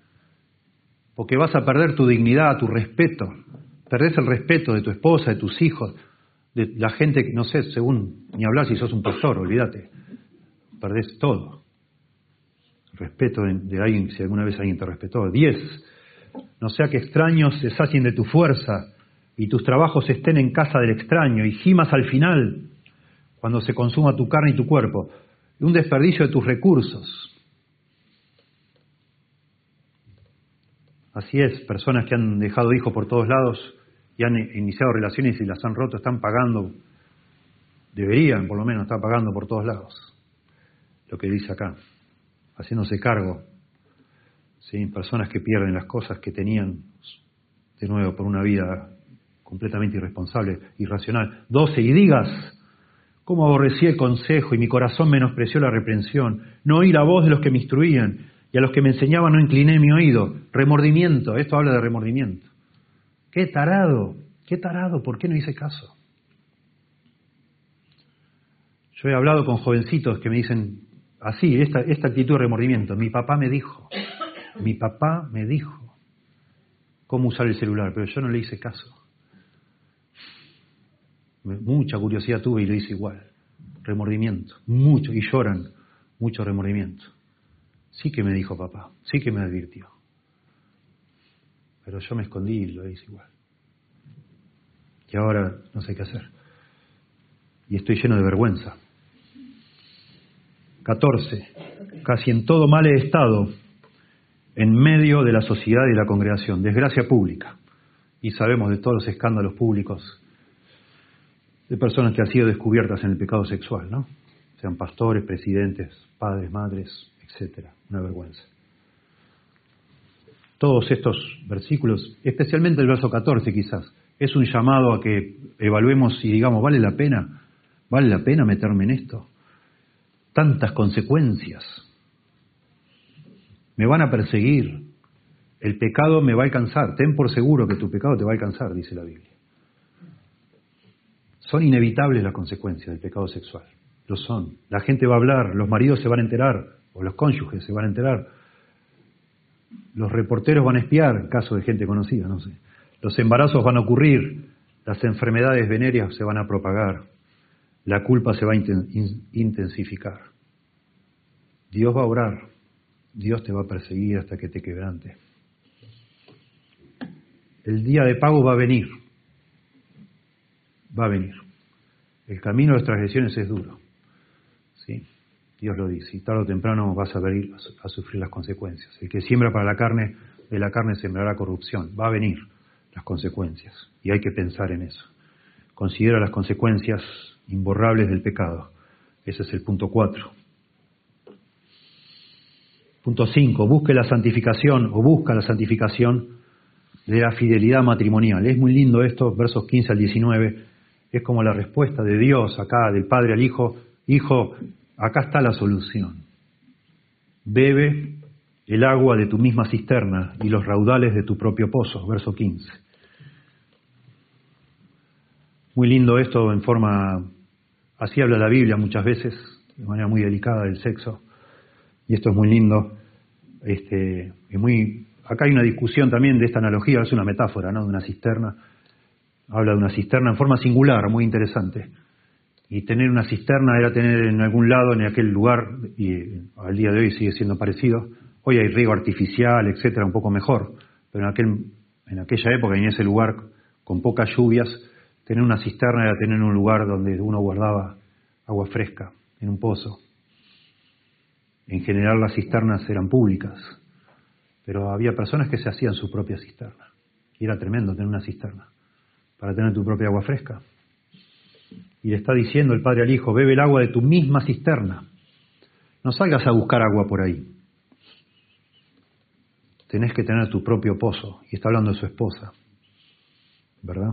Porque vas a perder tu dignidad, tu respeto. Perdés el respeto de tu esposa, de tus hijos, de la gente que, no sé, según, ni hablar si sos un pastor, olvídate. Perdés todo. Respeto de alguien, si alguna vez alguien te respetó. 10. No sea que extraños se sacien de tu fuerza y tus trabajos estén en casa del extraño y gimas al final cuando se consuma tu carne y tu cuerpo. Y un desperdicio de tus recursos. Así es, personas que han dejado hijos por todos lados y han iniciado relaciones y las han roto, están pagando, deberían por lo menos estar pagando por todos lados. Lo que dice acá, haciéndose cargo, ¿sí? Personas que pierden las cosas que tenían, de nuevo, por una vida completamente irresponsable, irracional. 12, y digas, ¿cómo aborrecí el consejo y mi corazón menospreció la reprensión? No oí la voz de los que me instruían. Y a los que me enseñaban no incliné mi oído. Remordimiento, esto habla de remordimiento. ¡Qué tarado! ¿Por qué no hice caso? Yo he hablado con jovencitos que me dicen así, esta actitud de remordimiento. Mi papá me dijo cómo usar el celular, pero yo no le hice caso. Mucha curiosidad tuve y lo hice igual. Remordimiento, mucho, y lloran, mucho remordimiento. Sí que me dijo papá, sí que me advirtió. Pero yo me escondí y lo hice igual. Y ahora no sé qué hacer. Y estoy lleno de vergüenza. 14. Casi en todo mal he estado en medio de la sociedad y la congregación. Desgracia pública. Y sabemos de todos los escándalos públicos de personas que han sido descubiertas en el pecado sexual, ¿no? Sean pastores, presidentes, padres, madres, etcétera. Una vergüenza. Todos estos versículos, especialmente el verso 14 quizás, es un llamado a que evaluemos y digamos, ¿vale la pena meterme en esto? Tantas consecuencias. Me van a perseguir. El pecado me va a alcanzar. Ten por seguro que tu pecado te va a alcanzar, dice la Biblia. Son inevitables las consecuencias del pecado sexual. Lo son. La gente va a hablar, los maridos se van a enterar, o los cónyuges se van a enterar. Los reporteros van a espiar, en caso de gente conocida, no sé. Los embarazos van a ocurrir, las enfermedades venéreas se van a propagar, la culpa se va a intensificar. Dios va a orar, Dios te va a perseguir hasta que te quebrante. El día de pago va a venir. Va a venir. El camino de las transgresiones es duro. ¿Sí? Dios lo dice. Y tarde o temprano vas a venir a sufrir las consecuencias. El que siembra para la carne, de la carne sembrará corrupción. Va a venir las consecuencias. Y hay que pensar en eso. Considera las consecuencias imborrables del pecado. Ese es el punto 4. Punto 5. Busca la santificación de la fidelidad matrimonial. Es muy lindo esto, versos 15 al 19. Es como la respuesta de Dios acá, del Padre al Hijo. Hijo, acá está la solución. Bebe el agua de tu misma cisterna y los raudales de tu propio pozo. Verso 15. Muy lindo esto en forma... Así habla la Biblia muchas veces, de manera muy delicada del sexo. Y esto es muy lindo. Acá hay una discusión también de esta analogía, es una metáfora, ¿no? De una cisterna. Habla de una cisterna en forma singular, muy interesante. Y tener una cisterna era tener en algún lado, en aquel lugar, y al día de hoy sigue siendo parecido. Hoy hay riego artificial, etcétera, un poco mejor. Pero en aquella época, en ese lugar con pocas lluvias, tener una cisterna era tener un lugar donde uno guardaba agua fresca, en un pozo. En general las cisternas eran públicas, pero había personas que se hacían su propia cisterna. Y era tremendo tener una cisterna para tener tu propia agua fresca. Y le está diciendo el Padre al Hijo, bebe el agua de tu misma cisterna. No salgas a buscar agua por ahí. Tenés que tener tu propio pozo. Y está hablando de su esposa, ¿verdad?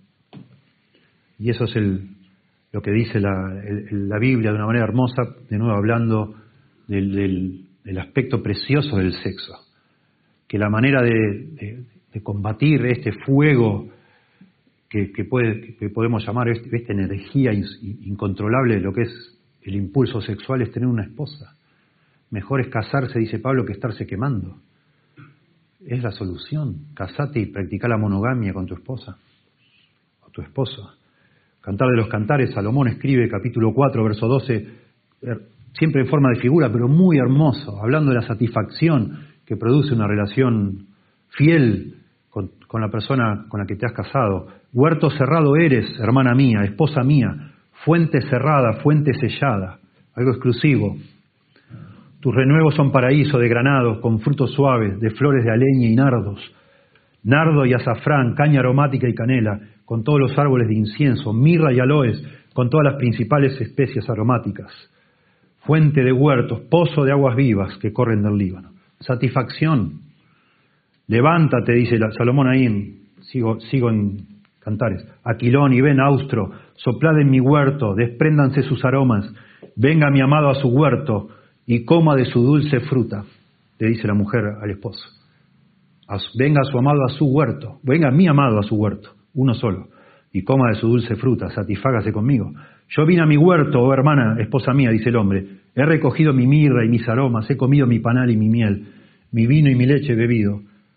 Y eso es lo que dice la Biblia de una manera hermosa, de nuevo hablando del aspecto precioso del sexo. Que la manera de combatir este fuego que podemos llamar esta energía incontrolable de lo que es el impulso sexual es tener una esposa. Mejor es casarse, dice Pablo, que estarse quemando. Es la solución. Casate y practica la monogamia con tu esposa o tu esposo. Cantar de los Cantares, Salomón escribe, capítulo 4, verso 12, siempre en forma de figura, pero muy hermoso, hablando de la satisfacción que produce una relación fiel con la persona con la que te has casado. Huerto cerrado eres, hermana mía, esposa mía, fuente cerrada, fuente sellada, algo exclusivo. Tus renuevos son paraíso de granados, con frutos suaves, de flores de aleña y nardos, nardo y azafrán, caña aromática y canela, con todos los árboles de incienso, mirra y aloes, con todas las principales especies aromáticas. Fuente de huertos, pozo de aguas vivas que corren del Líbano. Satisfacción. Levántate, dice Salomón ahí, sigo en Cantares. Aquilón y ven austro, soplad en mi huerto, despréndanse sus aromas, venga mi amado a su huerto y coma de su dulce fruta, le dice la mujer al esposo. Venga su amado a su huerto, venga mi amado a su huerto, uno solo, y coma de su dulce fruta, satisfágase conmigo. Yo vine a mi huerto, oh hermana, esposa mía, dice el hombre, he recogido mi mirra y mis aromas, he comido mi panal y mi miel, mi vino y mi leche he bebido.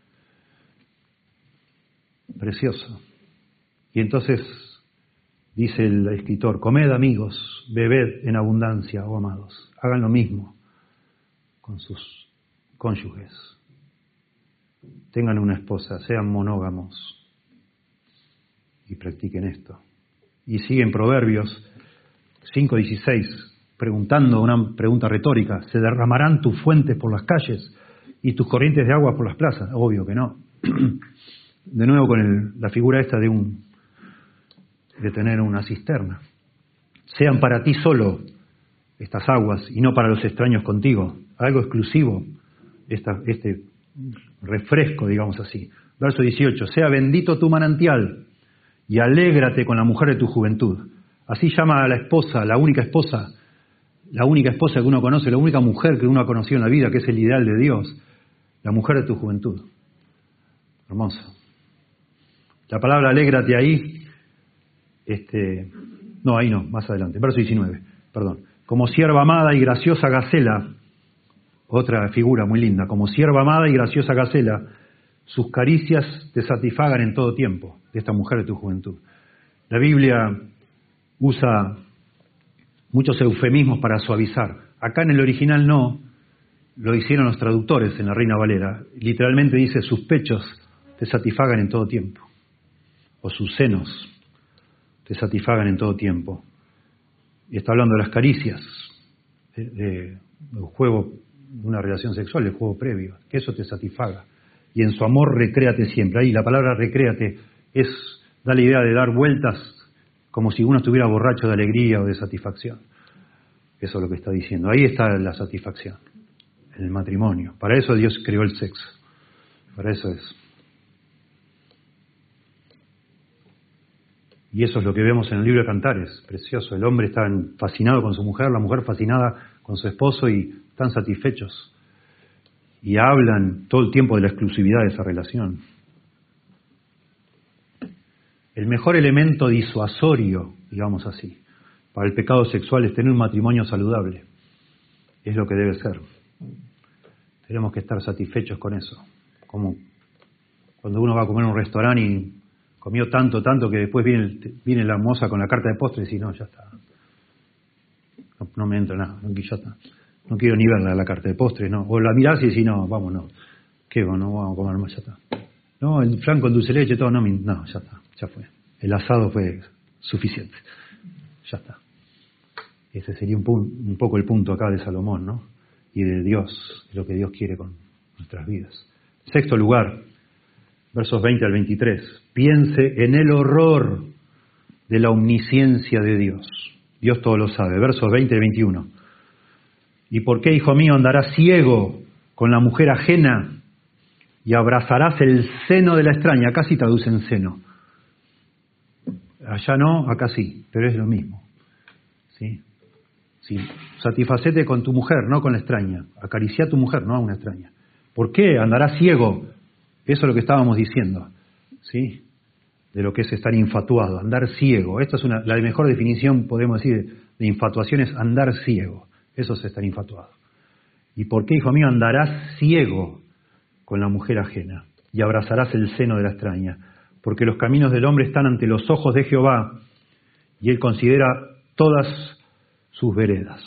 Precioso. Y entonces dice el escritor, comed amigos, bebed en abundancia, oh amados, hagan lo mismo con sus cónyuges. Tengan una esposa, sean monógamos y practiquen esto. Y sigue en Proverbios 5:16, preguntando una pregunta retórica, ¿se derramarán tus fuentes por las calles y tus corrientes de agua por las plazas? Obvio que no. De nuevo con la figura esta de tener una cisterna. Sean para ti solo estas aguas y no para los extraños contigo. Algo exclusivo, este refresco, digamos así. Verso 18, sea bendito tu manantial y alégrate con la mujer de tu juventud. Así llama a la esposa, la única esposa que uno conoce, la única mujer que uno ha conocido en la vida, que es el ideal de Dios, la mujer de tu juventud. Hermoso. La palabra alégrate ahí, ahí no, más adelante, verso 19, perdón. Como sierva amada y graciosa gacela, otra figura muy linda, como sierva amada y graciosa gacela, sus caricias te satisfagan en todo tiempo, de esta mujer de tu juventud. La Biblia usa muchos eufemismos para suavizar. Acá en el original no, lo hicieron los traductores en la Reina Valera. Literalmente dice, sus pechos te satisfagan en todo tiempo, o sus senos te satisfagan en todo tiempo. Y está hablando de las caricias, de un juego, una relación sexual, el juego previo, que eso te satisfaga. Y en su amor recréate siempre. Ahí la palabra recréate da la idea de dar vueltas como si uno estuviera borracho de alegría o de satisfacción. Eso es lo que está diciendo. Ahí está la satisfacción, el matrimonio. Para eso Dios creó el sexo. Para eso es. Y eso es lo que vemos en el libro de Cantares, precioso. El hombre está fascinado con su mujer, la mujer fascinada con su esposo y están satisfechos. Y hablan todo el tiempo de la exclusividad de esa relación. El mejor elemento disuasorio, digamos así, para el pecado sexual es tener un matrimonio saludable. Es lo que debe ser. Tenemos que estar satisfechos con eso. Como cuando uno va a comer en un restaurante y comió tanto que después viene la moza con la carta de postres y no, ya está. No me entra nada, ya está. No quiero ni verla la carta de postres, no. O la mirás y decís, no, vamos, no. ¿Qué? No vamos a comer más, ya está. No, el flan con dulce de leche, todo, no, ya está, ya fue. El asado fue suficiente. Ya está. Ese sería un poco el punto acá de Salomón, ¿no? Y de Dios, de lo que Dios quiere con nuestras vidas. Sexto lugar, versos 20 al 23. Piense en el horror de la omnisciencia de Dios. Dios todo lo sabe. Versos 20 al 21. ¿Y por qué, hijo mío, andarás ciego con la mujer ajena y abrazarás el seno de la extraña? Acá sí traducen seno. Allá no, acá sí, pero es lo mismo. ¿Sí? Sí. Satisfacete con tu mujer, no con la extraña. Acaricia a tu mujer, no a una extraña. ¿Por qué andarás ciego? Eso es lo que estábamos diciendo. ¿Sí? De lo que es estar infatuado, andar ciego. Esta es la mejor definición, podemos decir, de infatuación es andar ciego. Eso es estar infatuado. ¿Y por qué, hijo mío, andarás ciego con la mujer ajena y abrazarás el seno de la extraña? Porque los caminos del hombre están ante los ojos de Jehová y Él considera todas sus veredas.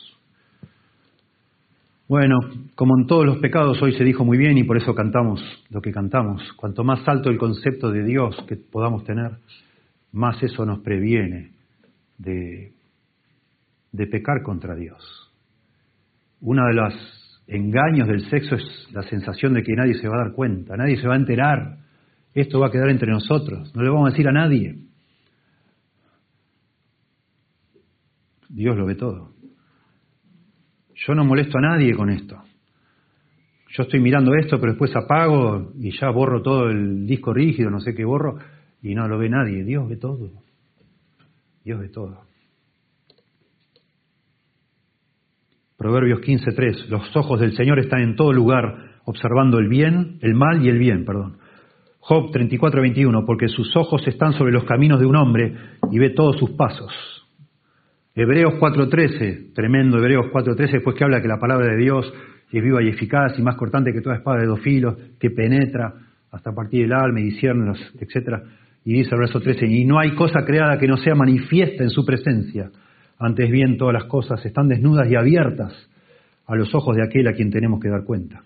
Bueno, como en todos los pecados hoy se dijo muy bien y por eso cantamos lo que cantamos. Cuanto más alto el concepto de Dios que podamos tener, más eso nos previene de pecar contra Dios. Uno de los engaños del sexo es la sensación de que nadie se va a dar cuenta, nadie se va a enterar. Esto va a quedar entre nosotros, no le vamos a decir a nadie. Dios lo ve todo. Yo no molesto a nadie con esto. Yo estoy mirando esto, pero después apago y ya borro todo el disco rígido, no sé qué borro, y no lo ve nadie. Dios ve todo. Dios ve todo. Proverbios 15:3. Los ojos del Señor están en todo lugar, observando el bien, el mal y el bien, perdón. Job 34:21. Porque sus ojos están sobre los caminos de un hombre y ve todos sus pasos. Hebreos 4:13, tremendo Hebreos 4:13, después que habla que la palabra de Dios es viva y eficaz y más cortante que toda espada de dos filos, que penetra hasta partir del alma y discierne, etc. Y dice el verso 13, y no hay cosa creada que no sea manifiesta en su presencia. Antes bien, todas las cosas están desnudas y abiertas a los ojos de aquel a quien tenemos que dar cuenta.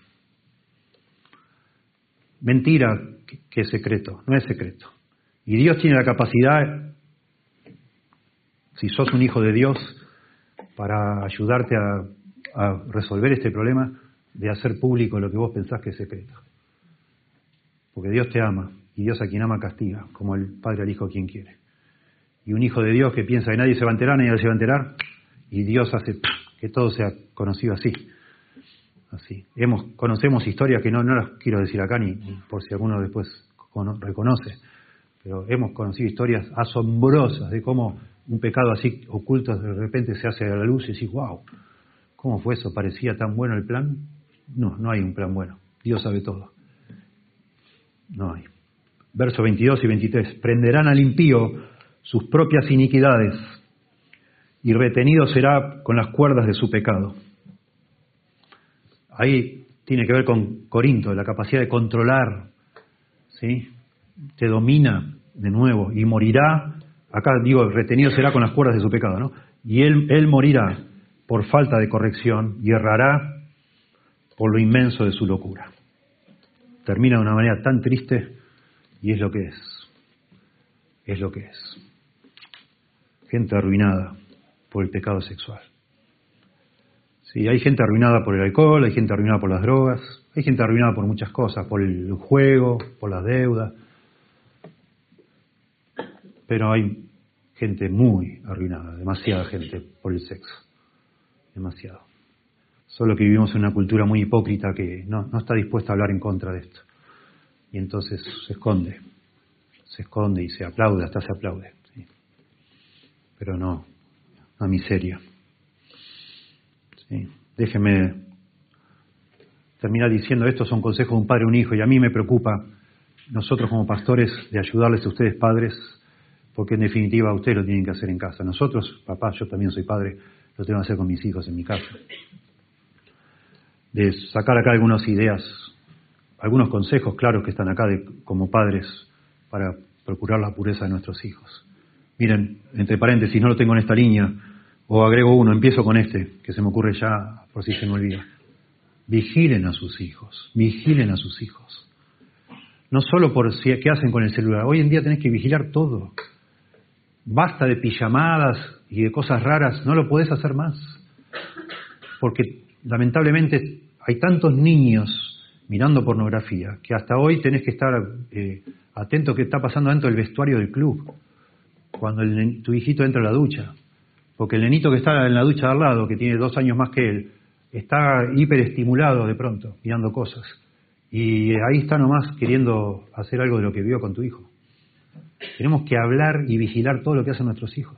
Mentira que es secreto, no es secreto. Y Dios tiene la capacidad, si sos un hijo de Dios, para ayudarte a resolver este problema, de hacer público lo que vos pensás que es secreto. Porque Dios te ama, y Dios a quien ama castiga, como el Padre al Hijo a quien quiere. Y un hijo de Dios que piensa que nadie se va a enterar, nadie se va a enterar, y Dios hace que todo sea conocido así. Así. Conocemos historias que no las quiero decir acá, ni por si alguno después reconoce, pero hemos conocido historias asombrosas de cómo un pecado así oculto de repente se hace a la luz y decís, wow, ¿cómo fue eso? ¿Parecía tan bueno el plan? No hay un plan bueno. Dios sabe todo. No hay. Versos 22 y 23. Prenderán al impío sus propias iniquidades y retenido será con las cuerdas de su pecado. Ahí tiene que ver con Corinto, la capacidad de controlar, ¿sí? Te domina de nuevo y morirá, acá digo, retenido será con las cuerdas de su pecado, ¿no? Y él morirá por falta de corrección y errará por lo inmenso de su locura. Termina de una manera tan triste y es lo que es. Es lo que es. Gente arruinada. por el pecado sexual. Sí, hay gente arruinada por el alcohol, hay gente arruinada por las drogas, hay gente arruinada por muchas cosas, por el juego, por las deudas. Pero hay gente muy arruinada, demasiada gente por el sexo. Demasiado. Solo que vivimos en una cultura muy hipócrita que no está dispuesta a hablar en contra de esto. Y entonces se esconde y se aplaude, hasta se aplaude. ¿Sí? Pero no, una miseria. ¿Sí? Déjenme terminar diciendo, estos son consejos de un padre y un hijo, y a mí me preocupa, nosotros como pastores, de ayudarles a ustedes padres, porque en definitiva ustedes lo tienen que hacer en casa. Nosotros, papá, yo también soy padre, lo tengo que hacer con mis hijos en mi casa. De sacar acá algunas ideas, algunos consejos claros que están acá como padres para procurar la pureza de nuestros hijos. Miren, entre paréntesis, no lo tengo en esta línea, o agrego uno, empiezo con este, que se me ocurre ya por si se me olvida. Vigilen a sus hijos, vigilen a sus hijos. No solo por qué hacen con el celular, hoy en día tenés que vigilar todo. Basta de pijamadas y de cosas raras, no lo podés hacer más. Porque lamentablemente hay tantos niños mirando pornografía que hasta hoy tenés que estar atento a qué está pasando dentro del vestuario del club, cuando tu hijito entra a la ducha. Porque el nenito que está en la ducha de al lado, que tiene 2 años más que él, está hiperestimulado de pronto, mirando cosas. Y ahí está nomás queriendo hacer algo de lo que vio con tu hijo. Tenemos que hablar y vigilar todo lo que hacen nuestros hijos.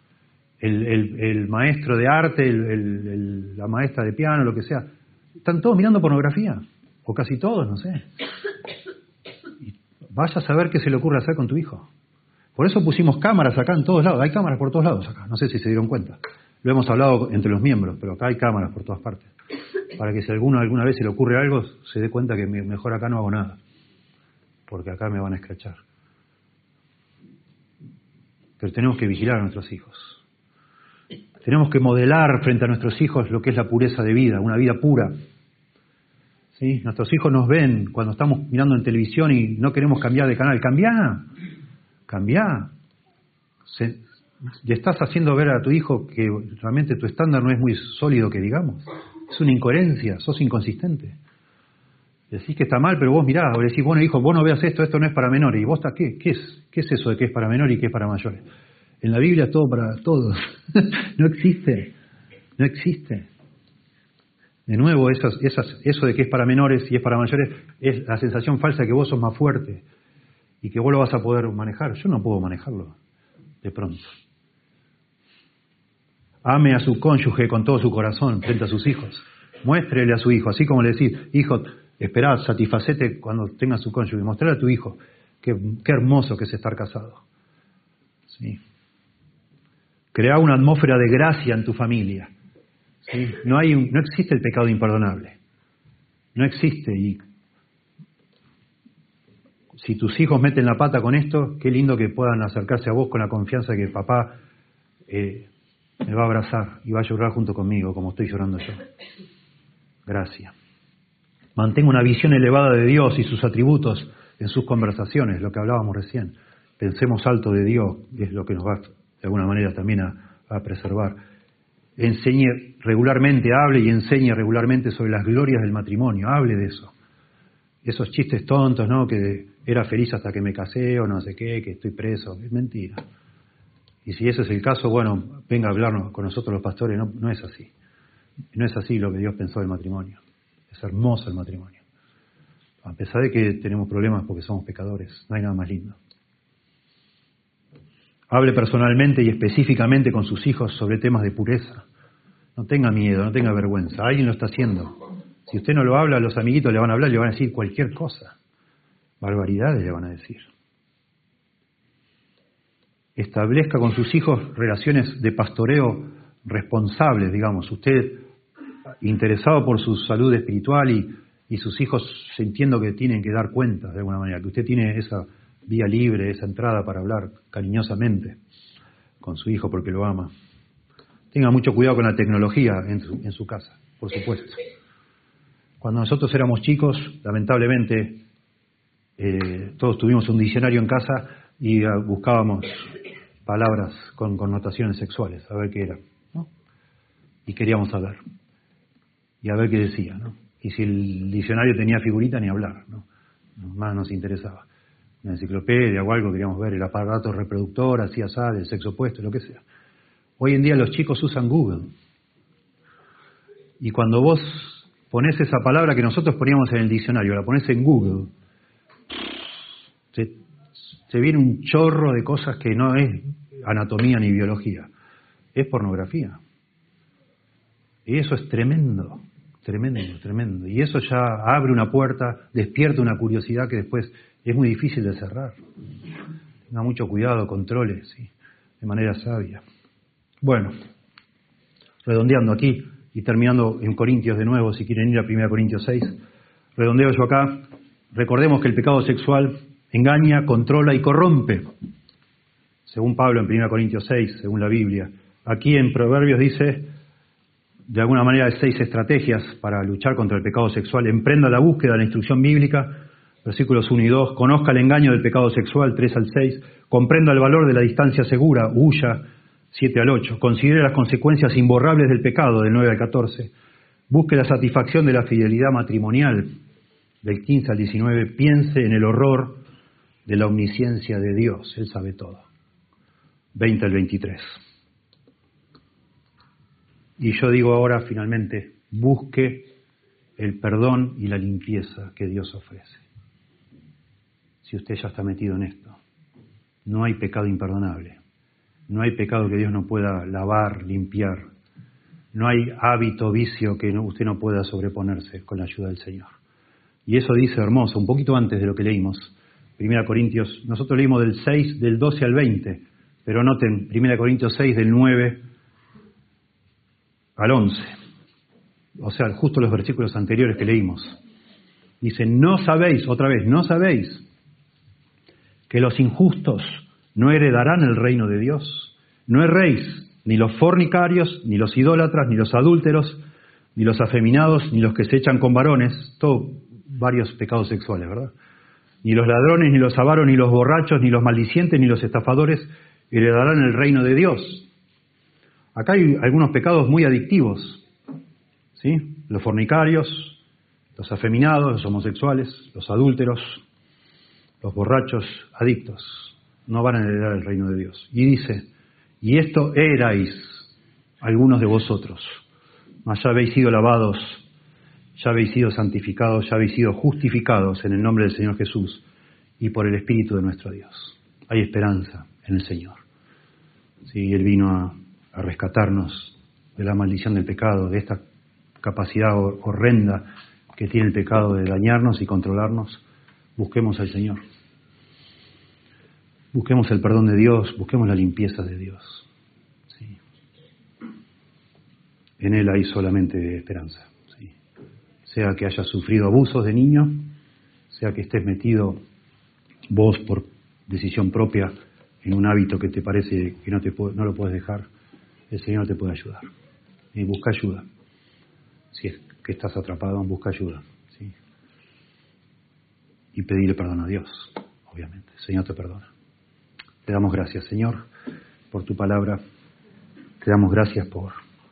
El maestro de arte, la maestra de piano, lo que sea, están todos mirando pornografía, o casi todos, no sé. Y vaya a saber qué se le ocurre hacer con tu hijo. Por eso pusimos cámaras acá en todos lados, hay cámaras por todos lados acá, no sé si se dieron cuenta. Lo hemos hablado entre los miembros, pero acá hay cámaras por todas partes. Para que si alguno alguna vez se le ocurre algo, se dé cuenta que mejor acá no hago nada, porque acá me van a escrachar. Pero tenemos que vigilar a nuestros hijos. Tenemos que modelar frente a nuestros hijos lo que es la pureza de vida, una vida pura. ¿Sí? Nuestros hijos nos ven cuando estamos mirando en televisión y no queremos cambiar de canal. ¡Cambia! Le estás haciendo ver a tu hijo que realmente tu estándar no es muy sólido, que digamos. Es una incoherencia, sos inconsistente. Decís que está mal, pero vos mirás, o decís, bueno hijo, vos no veas esto no es para menores. ¿Y vos qué es eso de que es para menores y que es para mayores? En la Biblia es todo para todos. No existe. De nuevo, eso de que es para menores y es para mayores es la sensación falsa de que vos sos más fuerte y que vos lo vas a poder manejar. Yo no puedo manejarlo de pronto. Ame a su cónyuge con todo su corazón frente a sus hijos. Muéstrele a su hijo, así como le decís, hijo, esperá, satisfacete cuando tengas su cónyuge. Mostrale a tu hijo qué hermoso que es estar casado. ¿Sí? Crea una atmósfera de gracia en tu familia. ¿Sí? No existe el pecado imperdonable. No existe. Y si tus hijos meten la pata con esto, qué lindo que puedan acercarse a vos con la confianza de que papá me va a abrazar y va a llorar junto conmigo, como estoy llorando yo. Gracias. Mantenga una visión elevada de Dios y sus atributos en sus conversaciones, lo que hablábamos recién. Pensemos alto de Dios, que es lo que nos va de alguna manera también a preservar. Enseñe regularmente, hable y enseñe regularmente sobre las glorias del matrimonio, hable de eso. Esos chistes tontos, ¿no? Que era feliz hasta que me casé o no sé qué, que estoy preso, es mentira. Y si ese es el caso, bueno, venga a hablarnos con nosotros los pastores, no es así. No es así lo que Dios pensó del matrimonio. Es hermoso el matrimonio. A pesar de que tenemos problemas porque somos pecadores, no hay nada más lindo. Hable personalmente y específicamente con sus hijos sobre temas de pureza. No tenga miedo, no tenga vergüenza. Alguien lo está haciendo. Si usted no lo habla, los amiguitos le van a hablar, le van a decir cualquier cosa. Barbaridades le van a decir. Establezca con sus hijos relaciones de pastoreo responsables, digamos. Usted, interesado por su salud espiritual y sus hijos sintiendo que tienen que dar cuenta de alguna manera, que usted tiene esa vía libre, esa entrada para hablar cariñosamente con su hijo porque lo ama. Tenga mucho cuidado con la tecnología en su casa, por supuesto. Cuando nosotros éramos chicos, lamentablemente, todos tuvimos un diccionario en casa y buscábamos palabras con connotaciones sexuales, a ver qué era. y queríamos saber. Y a ver qué decía, ¿no? Y si el diccionario tenía figurita, ni hablar, ¿no? Más nos interesaba. Una enciclopedia o algo, queríamos ver el aparato reproductor, así asá, del sexo opuesto, lo que sea. Hoy en día los chicos usan Google. Y cuando vos ponés esa palabra que nosotros poníamos en el diccionario, la ponés en Google, se viene un chorro de cosas que no es anatomía ni biología, es pornografía. Y eso es tremendo, tremendo, tremendo. Y eso ya abre una puerta, despierta una curiosidad que después es muy difícil de cerrar. Tenga mucho cuidado, controle, ¿sí? De manera sabia. Bueno, redondeando aquí y terminando en Corintios de nuevo, si quieren ir a 1 Corintios 6, redondeo yo acá. Recordemos que el pecado sexual engaña, controla y corrompe, según Pablo en 1 Corintios 6, según la Biblia. Aquí en Proverbios dice, de alguna manera, hay 6 estrategias para luchar contra el pecado sexual. Emprenda la búsqueda de la instrucción bíblica, versículos 1 y 2. Conozca el engaño del pecado sexual, 3 al 6. Comprenda el valor de la distancia segura, huya, 7 al 8. Considere las consecuencias imborrables del pecado, del 9 al 14. Busque la satisfacción de la fidelidad matrimonial, del 15 al 19. Piense en el horror de la omnisciencia de Dios. Él sabe todo. 20 al 23. Y yo digo ahora, finalmente, busque el perdón y la limpieza que Dios ofrece. Si usted ya está metido en esto, no hay pecado imperdonable. No hay pecado que Dios no pueda lavar, limpiar. No hay hábito, vicio que usted no pueda sobreponerse con la ayuda del Señor. Y eso dice hermoso, un poquito antes de lo que leímos. 1 Corintios, nosotros leímos del 6, del 12 al 20, pero noten, 1 Corintios 6, del 9 al 11. O sea, justo los versículos anteriores que leímos. Dice, no sabéis, otra vez, no sabéis que los injustos no heredarán el reino de Dios. No erréis, ni los fornicarios, ni los idólatras, ni los adúlteros, ni los afeminados, ni los que se echan con varones, todo varios pecados sexuales, ¿verdad? Ni los ladrones, ni los avaros, ni los borrachos, ni los maldicientes, ni los estafadores heredarán el reino de Dios. Acá hay algunos pecados muy adictivos, ¿sí? Los fornicarios, los afeminados, los homosexuales, los adúlteros, los borrachos, adictos, no van a heredar el reino de Dios. Y dice, y esto erais algunos de vosotros, mas ya habéis sido lavados, ya habéis sido santificados, ya habéis sido justificados en el nombre del Señor Jesús y por el Espíritu de nuestro Dios. Hay esperanza en el Señor. Sí, Él vino a rescatarnos de la maldición del pecado, de esta capacidad horrenda que tiene el pecado de dañarnos y controlarnos. Busquemos al Señor. Busquemos el perdón de Dios, busquemos la limpieza de Dios. Sí. En Él hay solamente esperanza. Sí. Sea que hayas sufrido abusos de niño, sea que estés metido vos por decisión propia en un hábito que te parece que no lo puedes dejar, el Señor te puede ayudar. Y busca ayuda. Si es que estás atrapado, busca ayuda. ¿Sí? Y pedirle perdón a Dios, obviamente. El Señor te perdona. Te damos gracias, Señor, por tu palabra. Te damos gracias por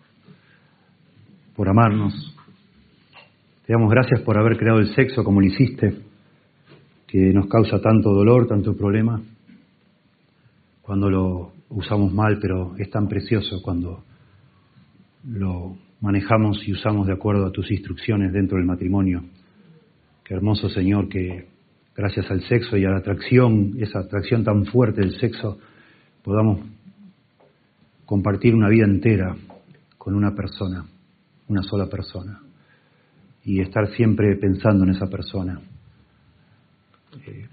amarnos. Te damos gracias por haber creado el sexo como lo hiciste, que nos causa tanto dolor, tanto problema, cuando lo usamos mal, pero es tan precioso cuando lo manejamos y usamos de acuerdo a tus instrucciones dentro del matrimonio. Qué hermoso, Señor, que gracias al sexo y a la atracción, esa atracción tan fuerte del sexo, podamos compartir una vida entera con una persona, una sola persona, y estar siempre pensando en esa persona de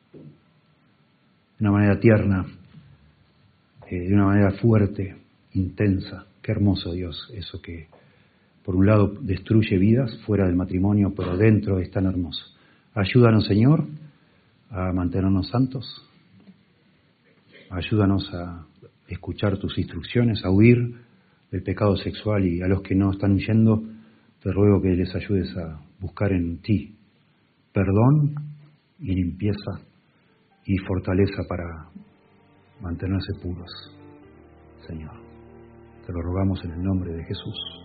una manera tierna, de una manera fuerte, intensa. Qué hermoso, Dios, eso que por un lado destruye vidas fuera del matrimonio, pero dentro es tan hermoso. Ayúdanos, Señor, a mantenernos santos. Ayúdanos a escuchar tus instrucciones, a huir del pecado sexual, y a los que no están yendo, te ruego que les ayudes a buscar en ti perdón y limpieza y fortaleza para mantenerse puros, Señor. Te lo rogamos en el nombre de Jesús.